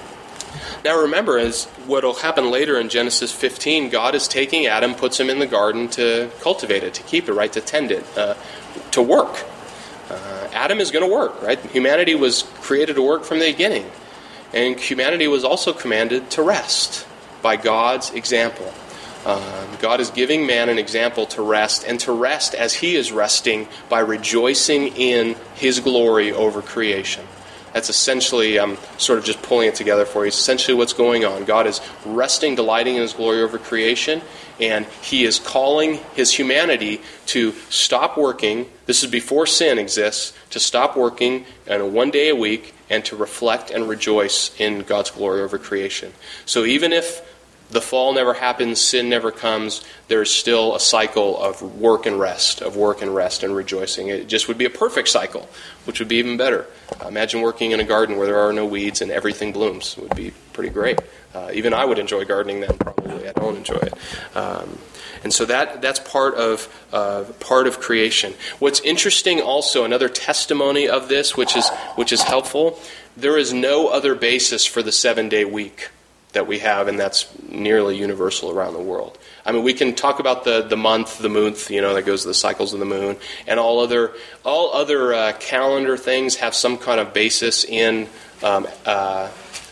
Now remember, as what will happen later in Genesis fifteen, God is taking Adam, puts him in the garden to cultivate it, to keep it, right, to tend it, uh, to work. Uh, Adam is going to work, right? Humanity was created to work from the beginning. And humanity was also commanded to rest by God's example. Um, God is giving man an example to rest, and to rest as he is resting by rejoicing in his glory over creation. That's essentially, I'm sort of just pulling it together for you. It's essentially what's going on. God is resting, delighting in his glory over creation, and he is calling his humanity to stop working. This is before sin exists, to stop working and one day a week and to reflect and rejoice in God's glory over creation. So even if the fall never happens, sin never comes, there's still a cycle of work and rest, of work and rest and rejoicing. It just would be a perfect cycle, which would be even better. Uh, imagine working in a garden where there are no weeds and everything blooms. It would be pretty great. Uh, even I would enjoy gardening then, probably. I don't enjoy it. Um, and so that that's part of uh, part of creation. What's interesting also, another testimony of this, which is which is helpful, there is no other basis for the seven-day week that we have, and that's nearly universal around the world. I mean, we can talk about the, the month, the month, you know, that goes to the cycles of the moon, and all other all other uh, calendar things have some kind of basis in, um, uh,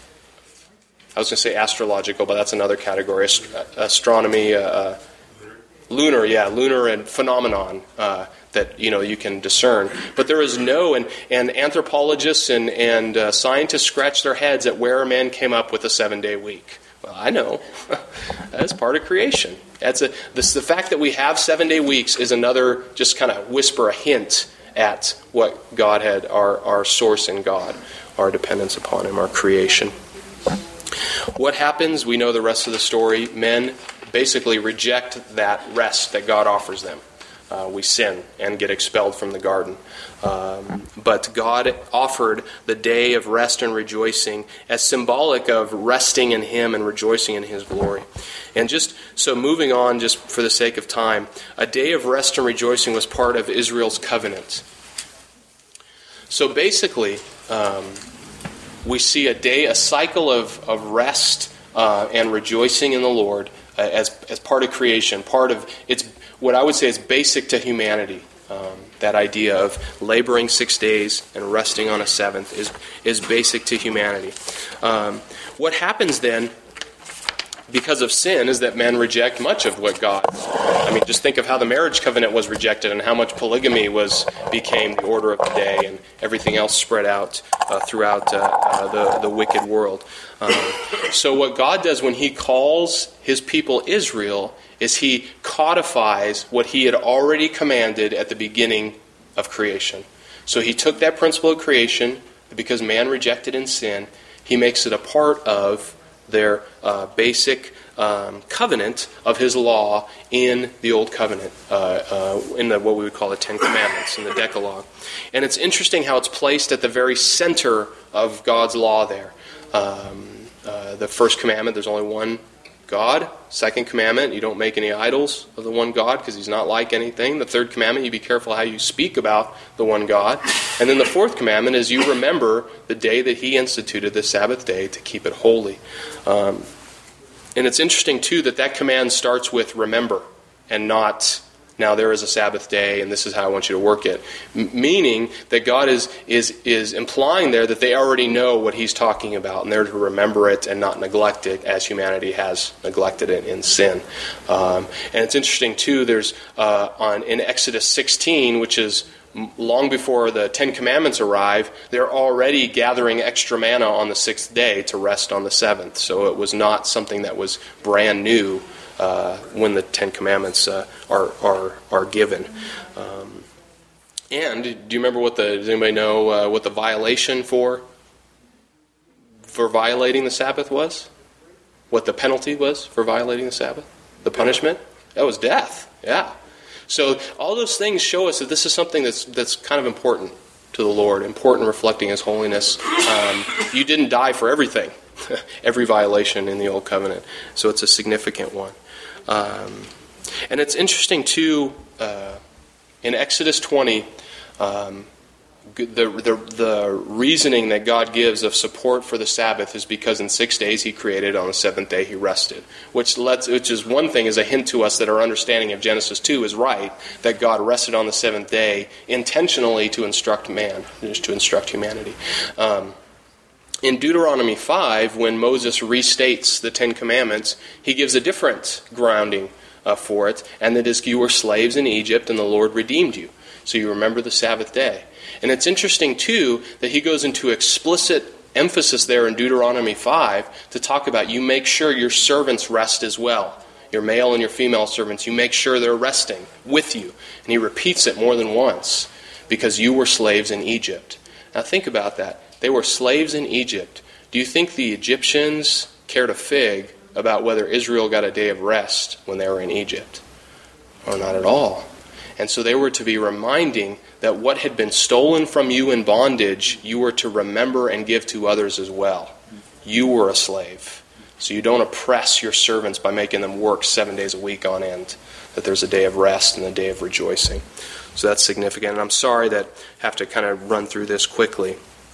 I was going to say astrological, but that's another category, Ast- astronomy, uh, lunar, yeah, lunar and phenomenon uh, that, you know, you can discern. But there is no, and, and anthropologists and, and uh, scientists scratch their heads at where man came up with a seven-day week. Well, I know. That's part of creation. That's a, this, the fact that we have seven-day weeks is another, just kind of whisper, a hint at what God had, our, our source in God, our dependence upon him, our creation. What happens? We know the rest of the story. Men basically reject that rest that God offers them. Uh, we sin and get expelled from the garden. Um, but God offered the day of rest and rejoicing as symbolic of resting in him and rejoicing in his glory. And just so moving on, just for the sake of time, a day of rest and rejoicing was part of Israel's covenant. So basically, um, we see a day, a cycle of, of rest uh, and rejoicing in the Lord uh, as as part of creation. Part of it's what I would say is basic to humanity. Um, that idea of laboring six days and resting on a seventh is is basic to humanity. Um, what happens then, because of sin, is that men reject much of what God. I mean, just think of how the marriage covenant was rejected and how much polygamy was became the order of the day, and everything else spread out uh, throughout uh, uh, the the wicked world. Um, so, what God does when He calls His people Israel is He codifies what He had already commanded at the beginning of creation. So He took that principle of creation, because man rejected in sin, He makes it a part of their uh, basic um, covenant of his law in the Old Covenant, uh, uh, in the, what we would call the Ten Commandments, in the Decalogue. And it's interesting how it's placed at the very center of God's law there. Um, uh, the first commandment, there's only one God. Second commandment, you don't make any idols of the one God because he's not like anything. The third commandment, you be careful how you speak about the one God. And then the fourth commandment is you remember the day that he instituted, the Sabbath day, to keep it holy. Um, and it's interesting, too, that that command starts with remember and not now there is a Sabbath day and this is how I want you to work it. M- meaning that God is, is, is implying there that they already know what he's talking about and they're to remember it and not neglect it as humanity has neglected it in sin. Um, and it's interesting too, there's uh, on in Exodus sixteen, which is long before the Ten Commandments arrive, they're already gathering extra manna on the sixth day to rest on the seventh. So it was not something that was brand new Uh, when the Ten Commandments uh, are are are given. Um, and do you remember what the? Does anybody know uh, what the violation for for violating the Sabbath was? What the penalty was for violating the Sabbath? The punishment? That was death. Yeah. So all those things show us that this is something that's that's kind of important to the Lord, important reflecting His holiness. Um, you didn't die for everything, every violation in the Old Covenant. So it's a significant one. Um, and it's interesting, too, uh, in Exodus twenty, um, the, the the reasoning that God gives of support for the Sabbath is because in six days He created, on the seventh day He rested. Which lets, which is one thing, is a hint to us that our understanding of Genesis two is right, that God rested on the seventh day intentionally to instruct man, just to instruct humanity. Um, In Deuteronomy five, when Moses restates the Ten Commandments, he gives a different grounding uh, for it, and that is, you were slaves in Egypt and the Lord redeemed you. So you remember the Sabbath day. And it's interesting, too, that he goes into explicit emphasis there in Deuteronomy five to talk about you make sure your servants rest as well. Your male and your female servants, you make sure they're resting with you. And he repeats it more than once, because you were slaves in Egypt. Now think about that. They were slaves in Egypt. Do you think the Egyptians cared a fig about whether Israel got a day of rest when they were in Egypt? Or not at all. And so they were to be reminding that what had been stolen from you in bondage, you were to remember and give to others as well. You were a slave. So you don't oppress your servants by making them work seven days a week on end. That there's a day of rest and a day of rejoicing. So that's significant. And I'm sorry that I have to kind of run through this quickly.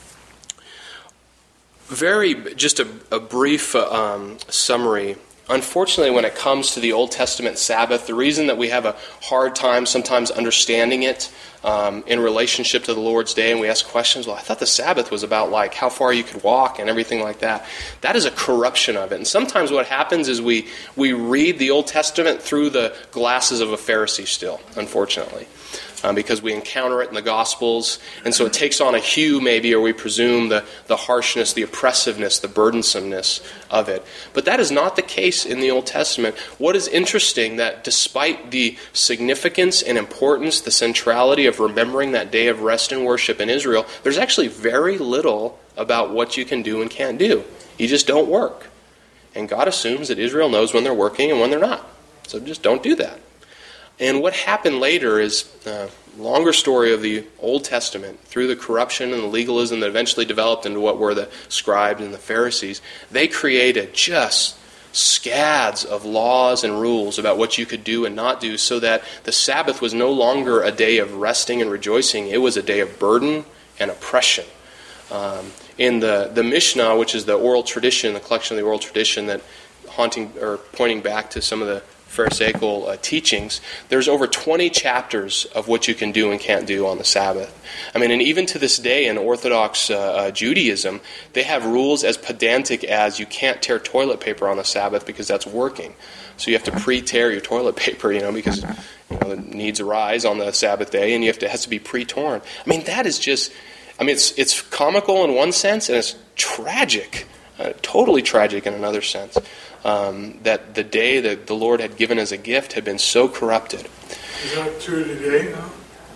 Very, just a, a brief um, summary. Unfortunately, when it comes to the Old Testament Sabbath, the reason that we have a hard time sometimes understanding it um, in relationship to the Lord's Day, and we ask questions, well, I thought the Sabbath was about like how far you could walk and everything like that. That is a corruption of it. And sometimes what happens is we, we read the Old Testament through the glasses of a Pharisee still, unfortunately. Um, because we encounter it in the Gospels, and so it takes on a hue maybe, or we presume the, the harshness, the oppressiveness, the burdensomeness of it. But that is not the case in the Old Testament. What is interesting, that despite the significance and importance, the centrality of remembering that day of rest and worship in Israel, there's actually very little about what you can do and can't do. You just don't work. And God assumes that Israel knows when they're working and when they're not. So just don't do that. And what happened later is a longer story of the Old Testament. Through the corruption and the legalism that eventually developed into what were the scribes and the Pharisees, they created just scads of laws and rules about what you could do and not do, so that the Sabbath was no longer a day of resting and rejoicing. It was a day of burden and oppression. Um, in the, the Mishnah, which is the oral tradition, the collection of the oral tradition that haunting or pointing back to some of the Pharisaical uh, teachings, there's over twenty chapters of what you can do and can't do on the Sabbath. I mean, and even to this day in Orthodox uh, uh, Judaism, they have rules as pedantic as you can't tear toilet paper on the Sabbath because that's working. So you have to pre-tear your toilet paper, you know, because you know, the needs arise on the Sabbath day, and you have to it has to be pre-torn. I mean, that is just, I mean, it's it's comical in one sense, and it's tragic, uh, totally tragic in another sense. Um, that the day that the Lord had given as a gift had been so corrupted. Is that true today now?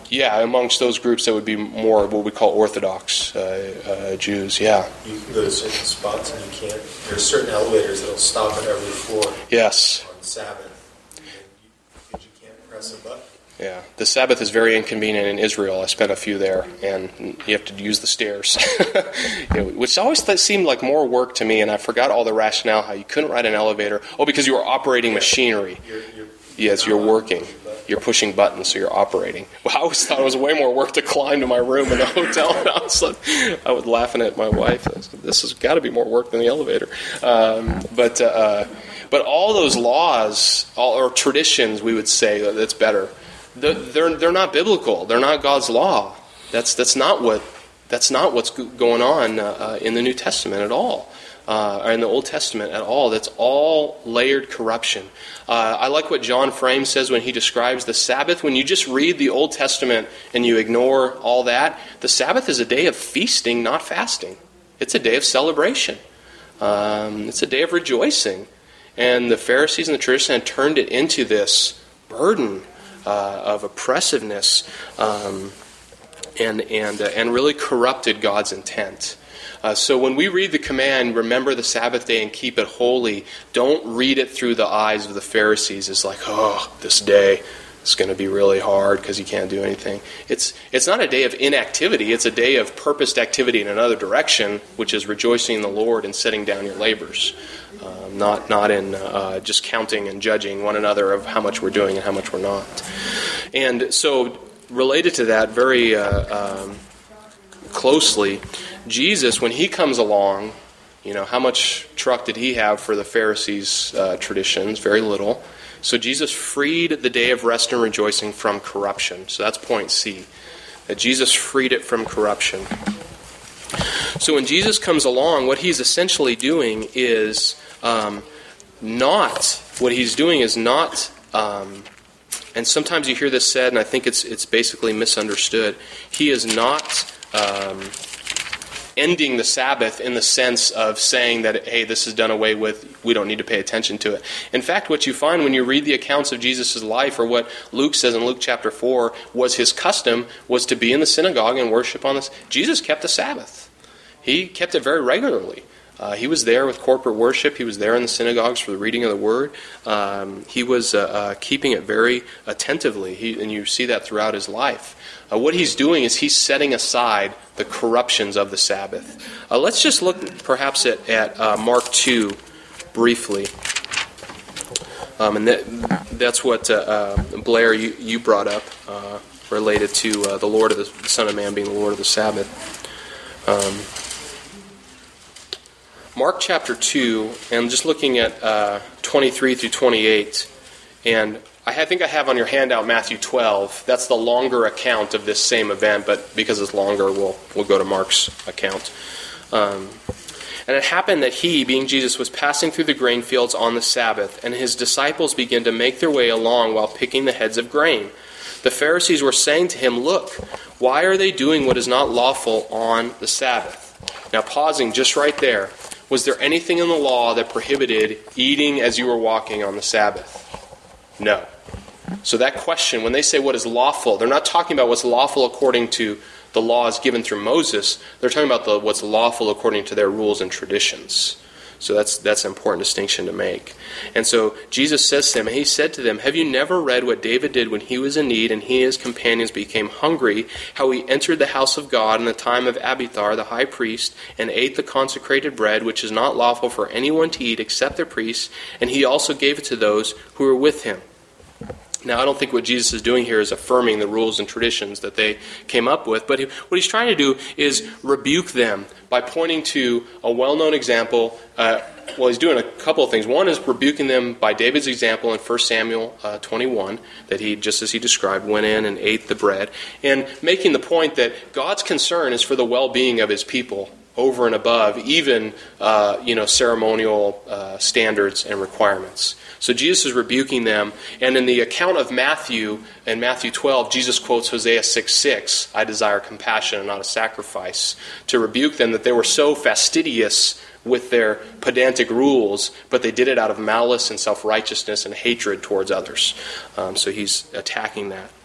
Yeah, amongst those groups that would be more what we call Orthodox uh, uh, Jews, yeah. You can go to certain spots and you can't. There's certain elevators that'll stop at every floor. Yes. On Sabbath. And you, because you can't press a button. Yeah, the Sabbath is very inconvenient in Israel. I spent a few there, and you have to use the stairs, you know, which always seemed like more work to me, and I forgot all the rationale, how you couldn't ride an elevator. Oh, because you were operating machinery. You're, you're Yes, you're working. You're pushing buttons, so you're operating. Well, I always thought it was way more work to climb to my room in the hotel. And I was, like, I was laughing at my wife. I said, this has got to be more work than the elevator. Um, but uh, but all those laws, all, or traditions, we would say that that's better. They're they're not biblical. They're not God's law. That's that's not what that's not what's going on uh, in the New Testament at all. Uh, or in the Old Testament at all. That's all layered corruption. Uh, I like what John Frame says when he describes the Sabbath. When you just read the Old Testament and you ignore all that, the Sabbath is a day of feasting, not fasting. It's a day of celebration. Um, it's a day of rejoicing. And the Pharisees and the tradition had turned it into this burden uh, of oppressiveness um, and and uh, and really corrupted God's intent. Uh, so when we read the command, remember the Sabbath day and keep it holy, don't read it through the eyes of the Pharisees as like, oh, this day is going to be really hard because you can't do anything. It's it's not a day of inactivity. It's a day of purposed activity in another direction, which is rejoicing in the Lord and setting down your labors, um, not not in uh, just counting and judging one another of how much we're doing and how much we're not. And so related to that very uh, um, closely, Jesus, when he comes along, you know, how much truck did he have for the Pharisees' uh, traditions? Very little. So Jesus freed the day of rest and rejoicing from corruption. So that's point C, that Jesus freed it from corruption. So when Jesus comes along, what he's essentially doing is um, not, what he's doing is not, um, and sometimes you hear this said, and I think it's it's basically misunderstood, he is not Um, ending the Sabbath in the sense of saying that, hey, this is done away with, we don't need to pay attention to it. In fact, what you find when you read the accounts of Jesus' life, or what Luke says in Luke chapter four, was his custom was to be in the synagogue and worship on this. Jesus kept the Sabbath. He kept it very regularly. Uh, he was there with corporate worship. He was there in the synagogues for the reading of the Word. Um, he was uh, uh, keeping it very attentively, he, and you see that throughout his life. Uh, what he's doing is he's setting aside the corruptions of the Sabbath. Uh, let's just look perhaps at, at uh, Mark two briefly. Um, and that, that's what uh, uh, Blair, you, you brought up uh, related to uh, the Lord of the, the Son of Man being the Lord of the Sabbath. Um, Mark chapter two, and just looking at uh, twenty-three through twenty-eight, and I think I have on your handout Matthew twelve. That's the longer account of this same event, but because it's longer, we'll we'll go to Mark's account. Um, and it happened that he, being Jesus, was passing through the grain fields on the Sabbath, and his disciples began to make their way along while picking the heads of grain. The Pharisees were saying to him, "Look, why are they doing what is not lawful on the Sabbath?" Now, pausing just right there. Was there anything in the law that prohibited eating as you were walking on the Sabbath? No. So that question, when they say what is lawful, they're not talking about what's lawful according to the laws given through Moses. They're talking about the, what's lawful according to their rules and traditions. So that's that's an important distinction to make. And so Jesus says to them, he said to them, "Have you never read what David did when he was in need and he and his companions became hungry, how he entered the house of God in the time of Abiathar the high priest and ate the consecrated bread, which is not lawful for anyone to eat except the priests, and he also gave it to those who were with him?" Now, I don't think what Jesus is doing here is affirming the rules and traditions that they came up with, but what he's trying to do is rebuke them by pointing to a well-known example. Uh, well, he's doing a couple of things. One is rebuking them by David's example in First Samuel uh, twenty-one, that he, just as he described, went in and ate the bread, and making the point that God's concern is for the well-being of his people over and above even uh, you know ceremonial uh, standards and requirements. So Jesus is rebuking them, and in the account of Matthew, in Matthew twelve, Jesus quotes Hosea six six, "I desire compassion and not a sacrifice," to rebuke them that they were so fastidious with their pedantic rules, but they did it out of malice and self-righteousness and hatred towards others. Um, so he's attacking that.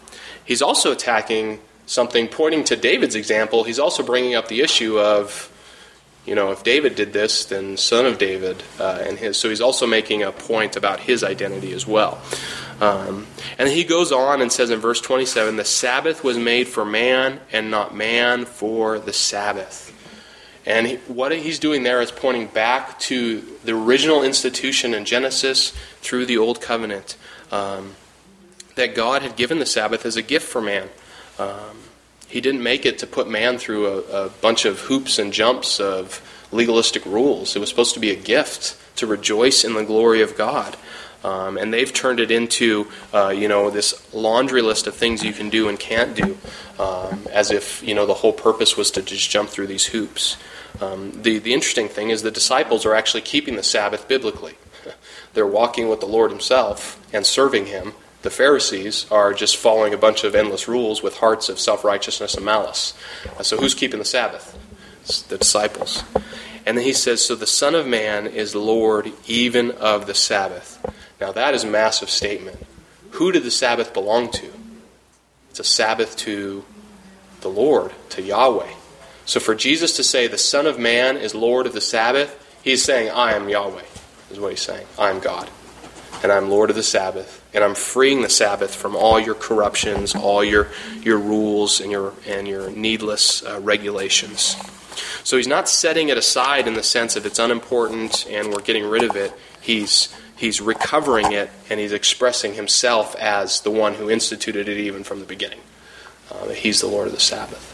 he's also attacking something, pointing to David's example. He's also bringing up the issue of, you know, if David did this, then son of David uh, and his. So he's also making a point about his identity as well. Um, and he goes on and says in verse twenty-seven, the Sabbath was made for man and not man for the Sabbath. And he, what he's doing there is pointing back to the original institution in Genesis through the Old Covenant, um, that God had given the Sabbath as a gift for man. Um, he didn't make it to put man through a, a bunch of hoops and jumps of legalistic rules. It was supposed to be a gift to rejoice in the glory of God. Um, and they've turned it into, uh, you know, this laundry list of things you can do and can't do, um, as if, you know, the whole purpose was to just jump through these hoops. Um, the, the interesting thing is the disciples are actually keeping the Sabbath biblically. They're walking with the Lord himself and serving him. The Pharisees are just following a bunch of endless rules with hearts of self-righteousness and malice. Uh, so who's keeping the Sabbath? It's the disciples. And then he says, so the Son of Man is Lord even of the Sabbath. Now that is a massive statement. Who did the Sabbath belong to? It's a Sabbath to the Lord, to Yahweh. So for Jesus to say the Son of Man is Lord of the Sabbath, he's saying, I am Yahweh, is what he's saying. I am God, and I'm Lord of the Sabbath, and I'm freeing the Sabbath from all your corruptions, all your, your rules, and your, and your needless uh, regulations. So he's not setting it aside in the sense of it's unimportant and we're getting rid of it. He's He's recovering it, and he's expressing himself as the one who instituted it even from the beginning. Uh, that he's the Lord of the Sabbath.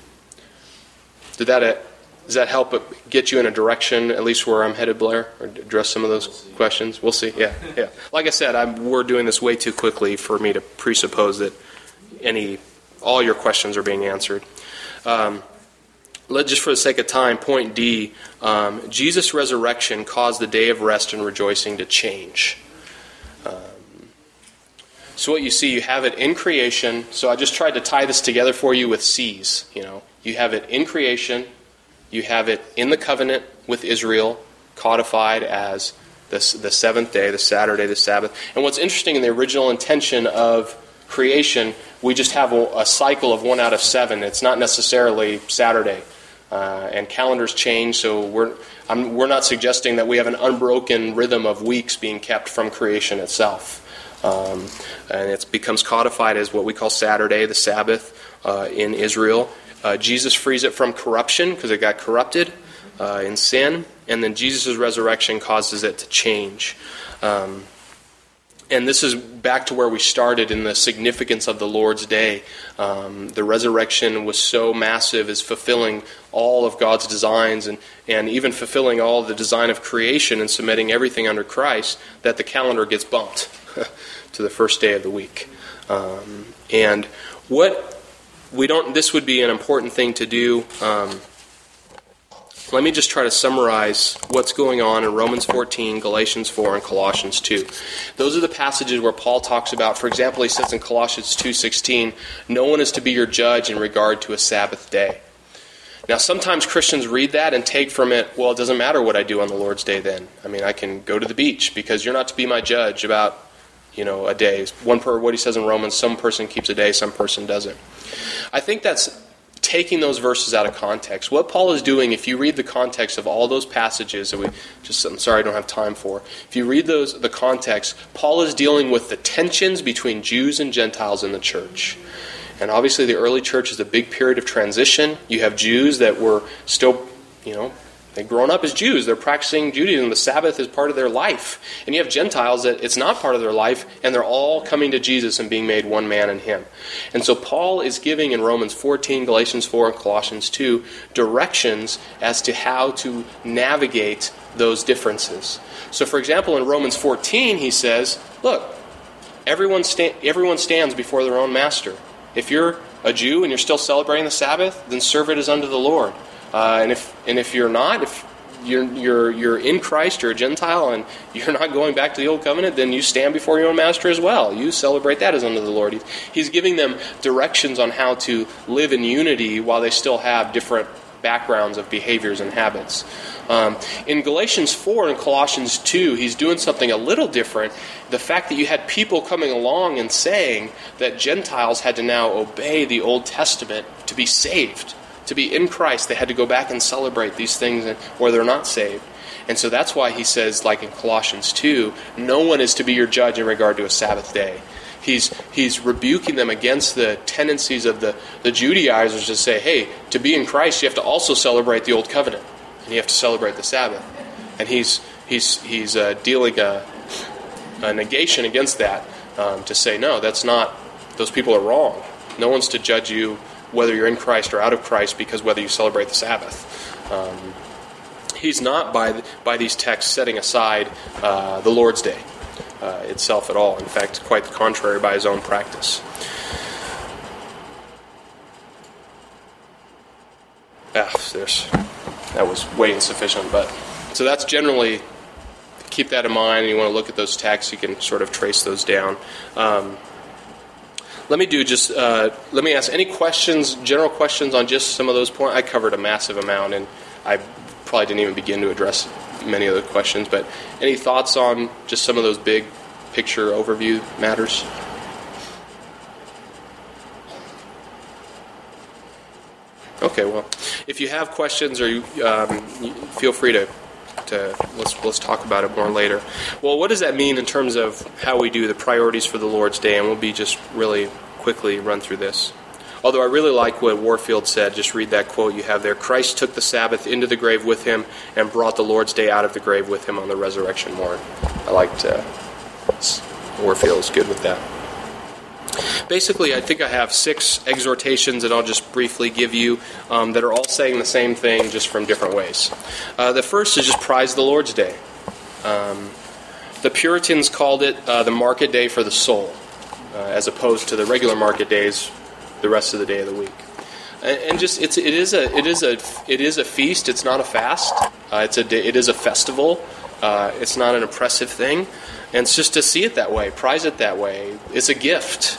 Did that, uh, does that help get you in a direction, at least where I'm headed, Blair? Or address some of those we'll questions? We'll see. Yeah, yeah. Like I said, I'm, we're doing this way too quickly for me to presuppose that any all your questions are being answered. Um, Let just for the sake of time, point D, um, Jesus' resurrection caused the day of rest and rejoicing to change. Um, so what you see, you have it in creation. So I just tried to tie this together for you with C's. You know, you have it in creation, you have it in the covenant with Israel, codified as the, the seventh day, the Saturday, the Sabbath. And what's interesting in the original intention of creation, we just have a, a cycle of one out of seven. It's not necessarily Saturday. Uh, and calendars change, so we're I'm, we're not suggesting that we have an unbroken rhythm of weeks being kept from creation itself. Um, and it becomes codified as what we call Saturday, the Sabbath, uh, in Israel. Uh, Jesus frees it from corruption because it got corrupted uh, in sin, and then Jesus' resurrection causes it to change. Um, And this is back to where we started in the significance of the Lord's Day. Um, the resurrection was so massive as fulfilling all of God's designs and, and even fulfilling all the design of creation and submitting everything under Christ that the calendar gets bumped to the first day of the week. Um, and what we don't, this would be an important thing to do. Um, Let me just try to summarize what's going on in Romans fourteen, Galatians four, and Colossians two. Those are the passages where Paul talks about, for example, he says in Colossians two sixteen, no one is to be your judge in regard to a Sabbath day. Now, sometimes Christians read that and take from it, well, it doesn't matter what I do on the Lord's Day then. I mean, I can go to the beach because you're not to be my judge about, you know, a day. One per what he says in Romans, some person keeps a day, some person doesn't. I think that's taking those verses out of context. What Paul is doing, if you read the context of all those passages that we just, I'm sorry I don't have time for, if you read those, the context, Paul is dealing with the tensions between Jews and Gentiles in the church. And obviously the early church is a big period of transition. You have Jews that were still, you know, they've grown up as Jews. They're practicing Judaism. The Sabbath is part of their life. And you have Gentiles that it's not part of their life, and they're all coming to Jesus and being made one man in him. And so Paul is giving in Romans fourteen, Galatians four, and Colossians two directions as to how to navigate those differences. So for example, in Romans fourteen, he says, look, everyone, sta- everyone stands before their own master. If you're a Jew and you're still celebrating the Sabbath, then serve it as unto the Lord. Uh, and if and if you're not, if you're you're you're in Christ, you're a Gentile, and you're not going back to the old covenant, then you stand before your own master as well. You celebrate that as unto the Lord. He's, he's giving them directions on how to live in unity while they still have different backgrounds of behaviors and habits. Um, in Galatians four and Colossians two, he's doing something a little different. The fact that you had people coming along and saying that Gentiles had to now obey the Old Testament to be saved, to be in Christ. They had to go back and celebrate these things, or they're not saved. And so that's why he says, like in Colossians two, no one is to be your judge in regard to a Sabbath day. He's he's rebuking them against the tendencies of the, the Judaizers to say, hey, to be in Christ, you have to also celebrate the Old Covenant, and you have to celebrate the Sabbath. And he's he's he's uh, dealing a, a negation against that, um, to say, no, that's not, those people are wrong. No one's to judge you whether you're in Christ or out of Christ because whether you celebrate the Sabbath. Um, he's not, by the, by these texts, setting aside uh, the Lord's Day uh, itself at all. In fact, quite the contrary by his own practice. Ah, there's, that was way insufficient, but so that's generally, keep that in mind, and you want to look at those texts, you can sort of trace those down. Um, Let me do just, uh, let me ask any questions, general questions on just some of those points. I covered a massive amount, and I probably didn't even begin to address many of the questions, but any thoughts on just some of those big picture overview matters? Okay, well, if you have questions, or you, um, you feel free to To, let's let's talk about it more later. Well, what does that mean in terms of how we do the priorities for the Lord's Day? And we'll be just really quickly run through this. Although I really like what Warfield said. Just read that quote you have there. Christ took the Sabbath into the grave with him and brought the Lord's Day out of the grave with him on the resurrection morn. I liked uh, Warfield is good with that. Basically, I think I have six exhortations that I'll just briefly give you um, that are all saying the same thing, just from different ways. Uh, the first is just prize the Lord's Day. Um, the Puritans called it uh, the market day for the soul, uh, as opposed to the regular market days, the rest of the day of the week. And, and just it's it is a it is a it is a feast. It's not a fast. Uh, it's a it is a festival. Uh, it's not an oppressive thing, and it's just to see it that way, prize it that way. It's a gift.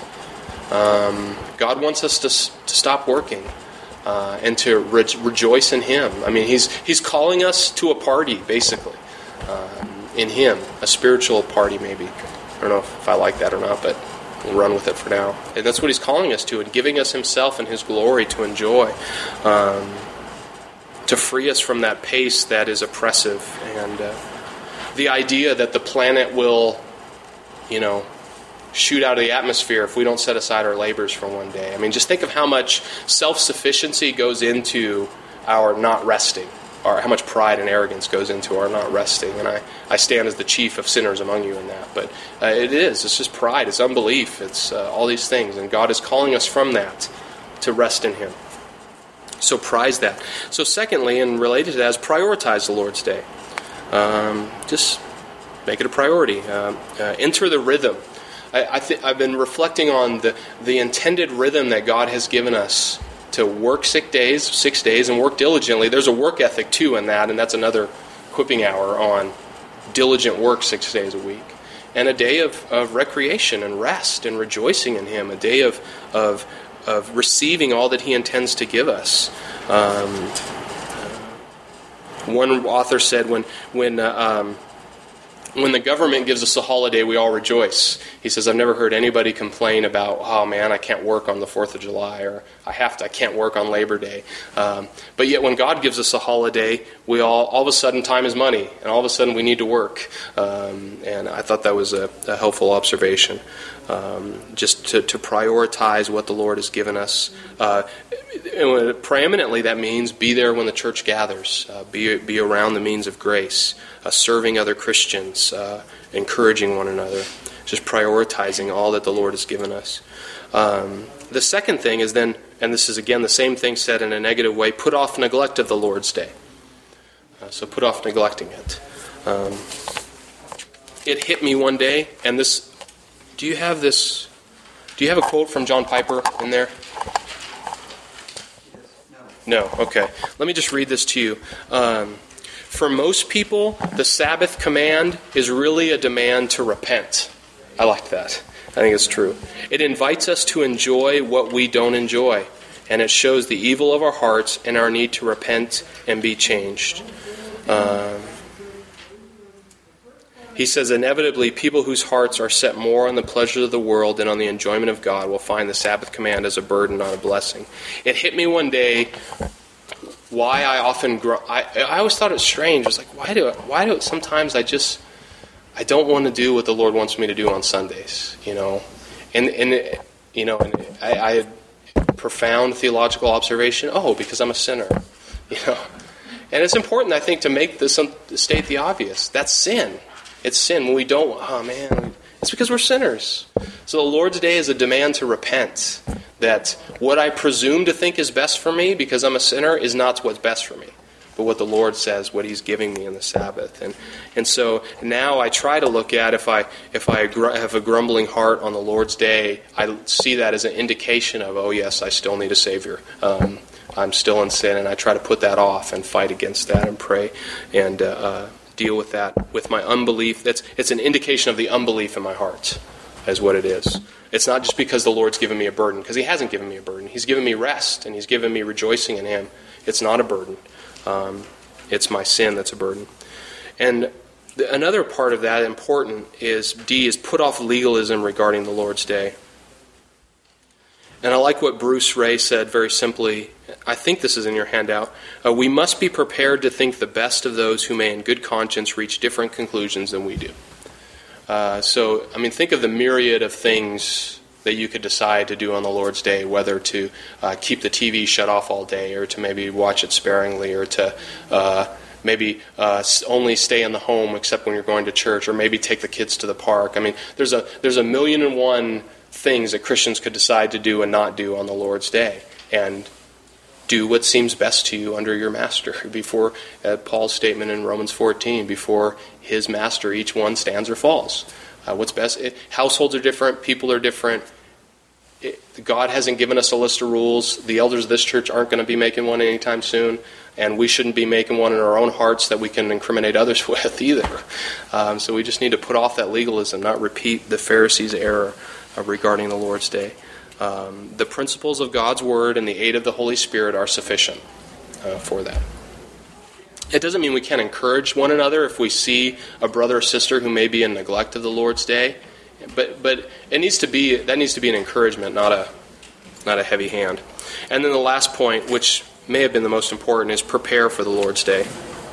Um, God wants us to, to stop working uh, and to re- rejoice in Him. I mean, He's He's calling us to a party, basically, um, in Him, a spiritual party, maybe. I don't know if, if I like that or not, but we'll run with it for now. And that's what He's calling us to, and giving us Himself and His glory to enjoy, um, to free us from that pace that is oppressive, and uh, the idea that the planet will, you know, shoot out of the atmosphere if we don't set aside our labors for one day. I mean, just think of how much self-sufficiency goes into our not resting, or how much pride and arrogance goes into our not resting. And I, I stand as the chief of sinners among you in that. But uh, it is. It's just pride. It's unbelief. It's uh, all these things. And God is calling us from that to rest in Him. So prize that. So secondly, and related to that, is prioritize the Lord's Day. Um, just make it a priority. Uh, uh, enter the rhythm. I, I th- I've been reflecting on the, the intended rhythm that God has given us to work six days, six days, and work diligently. There's a work ethic too in that, and that's another equipping hour on diligent work six days a week, and a day of, of recreation and rest and rejoicing in Him, a day of of of receiving all that He intends to give us. Um, one author said, when when uh, um, When the government gives us a holiday, we all rejoice. He says, I've never heard anybody complain about, oh man, I can't work on the fourth of July, or I have to, I can't work on Labor Day. Um, but yet when God gives us a holiday, we all, all of a sudden time is money, and all of a sudden we need to work. Um, and I thought that was a, a helpful observation. Um, just to, to prioritize what the Lord has given us. Uh, preeminently, that means be there when the church gathers, uh, be be around the means of grace, uh, serving other Christians, uh, encouraging one another, just prioritizing all that the Lord has given us. Um, the second thing is then, and this is again the same thing said in a negative way, put off neglect of the Lord's Day. Uh, so put off neglecting it. Um, it hit me one day, and this. Do you have this? Do you have a quote from John Piper in there? No. Okay. Let me just read this to you. Um, for most people, the Sabbath command is really a demand to repent. I like that. I think it's true. It invites us to enjoy what we don't enjoy. and it shows the evil of our hearts and our need to repent and be changed. Um, he says, inevitably, people whose hearts are set more on the pleasures of the world than on the enjoyment of God will find the Sabbath command as a burden, not a blessing. It hit me one day why I often grow. I, I always thought it was strange. I was like, why do why do sometimes I just I don't want to do what the Lord wants me to do on Sundays, you know, and and it, you know, and I, I had profound theological observation. Oh, because I'm a sinner, you know, and it's important, I think, to make this state the obvious. That's sin. It's sin when we don't. Oh man, it's because we're sinners. So the Lord's Day is a demand to repent. That what I presume to think is best for me because I'm a sinner is not what's best for me, but what the Lord says, what He's giving me in the Sabbath. And and so now I try to look at if I if I gr- have a grumbling heart on the Lord's Day, I see that as an indication of, oh yes, I still need a Savior. Um, I'm still in sin, and I try to put that off and fight against that and pray and uh, uh, deal with that with my unbelief. That's it's an indication of the unbelief in my heart, is what it is. It's not just because the Lord's given me a burden, because He hasn't given me a burden. He's given me rest, and He's given me rejoicing in Him. It's not a burden. Um, it's my sin that's a burden. And the, another part of that, important, is D, is put off legalism regarding the Lord's Day. And I like what Bruce Ray said very simply. I think this is in your handout. Uh, we must be prepared to think the best of those who may in good conscience reach different conclusions than we do. Uh, so, I mean, think of the myriad of things that you could decide to do on the Lord's Day, whether to uh, keep the T V shut off all day, or to maybe watch it sparingly, or to uh, maybe uh, only stay in the home except when you're going to church, or maybe take the kids to the park. I mean, there's a there's a million and one things that Christians could decide to do and not do on the Lord's Day, and do what seems best to you under your master. Before uh, Paul's statement in Romans fourteen, before his master, each one stands or falls. Uh, what's best? It, households are different. People are different. It, God hasn't given us a list of rules. The elders of this church aren't going to be making one anytime soon, and we shouldn't be making one in our own hearts that we can incriminate others with either. Um, so we just need to put off that legalism, not repeat the Pharisees' error uh, regarding the Lord's Day. Um, the principles of God's Word and the aid of the Holy Spirit are sufficient uh, for that. It doesn't mean we can't encourage one another if we see a brother or sister who may be in neglect of the Lord's Day, but but it needs to be that needs to be an encouragement, not a not a heavy hand. And then the last point, which may have been the most important, is prepare for the Lord's Day.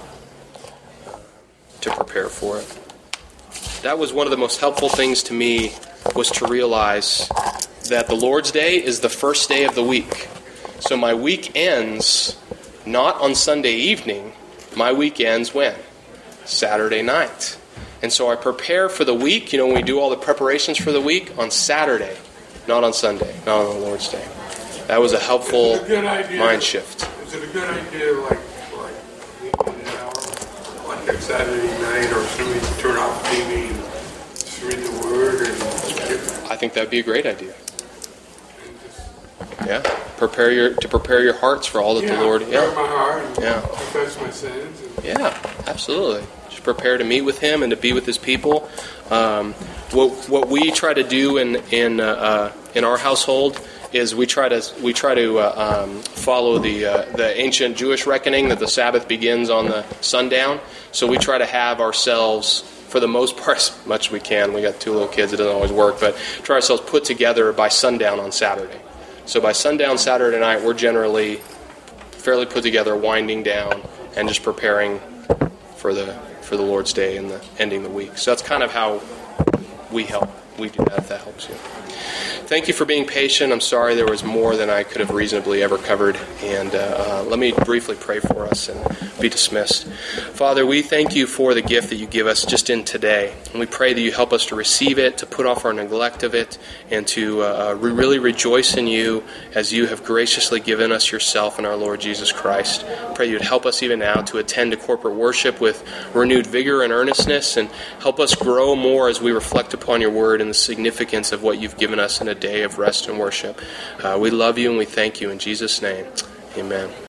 To prepare for it. That was one of the most helpful things to me, was to realize that the Lord's Day is the first day of the week. So my week ends not on Sunday evening. My week ends when? Saturday night. And so I prepare for the week, you know, when we do all the preparations for the week, on Saturday, not on Sunday, not on the Lord's Day. That was a helpful a good idea, mind shift. Is it a good idea, like, like an hour, like a Saturday night or something, to turn off the T V and just read the Word? And I think that would be a great idea. Yeah, prepare your to prepare your hearts for all that yeah, the Lord. prepare Yeah, my heart and yeah, confess my sins. And yeah, absolutely. Just prepare to meet with Him and to be with His people. Um, what what we try to do in in uh, uh, in our household is we try to we try to uh, um, follow the uh, the ancient Jewish reckoning that the Sabbath begins on the sundown. So we try to have ourselves, for the most part, as much as we can. We got two little kids; it doesn't always work, but try ourselves put together by sundown on Saturday. So by sundown Saturday night, we're generally fairly put together, winding down, and just preparing for the for the Lord's Day and the ending the week. So that's kind of how we help. We do that, if that helps you. Thank you for being patient. I'm sorry there was more than I could have reasonably ever covered. And uh, uh, let me briefly pray for us and be dismissed. Father, we thank you for the gift that you give us just in today. And we pray that you help us to receive it, to put off our neglect of it, and to uh, re- really rejoice in you as you have graciously given us yourself and our Lord Jesus Christ. Pray you'd help us even now to attend to corporate worship with renewed vigor and earnestness, and help us grow more as we reflect upon your word and the significance of what you've given us in a day of rest and worship. Uh, we love you and we thank you in Jesus' name. Amen.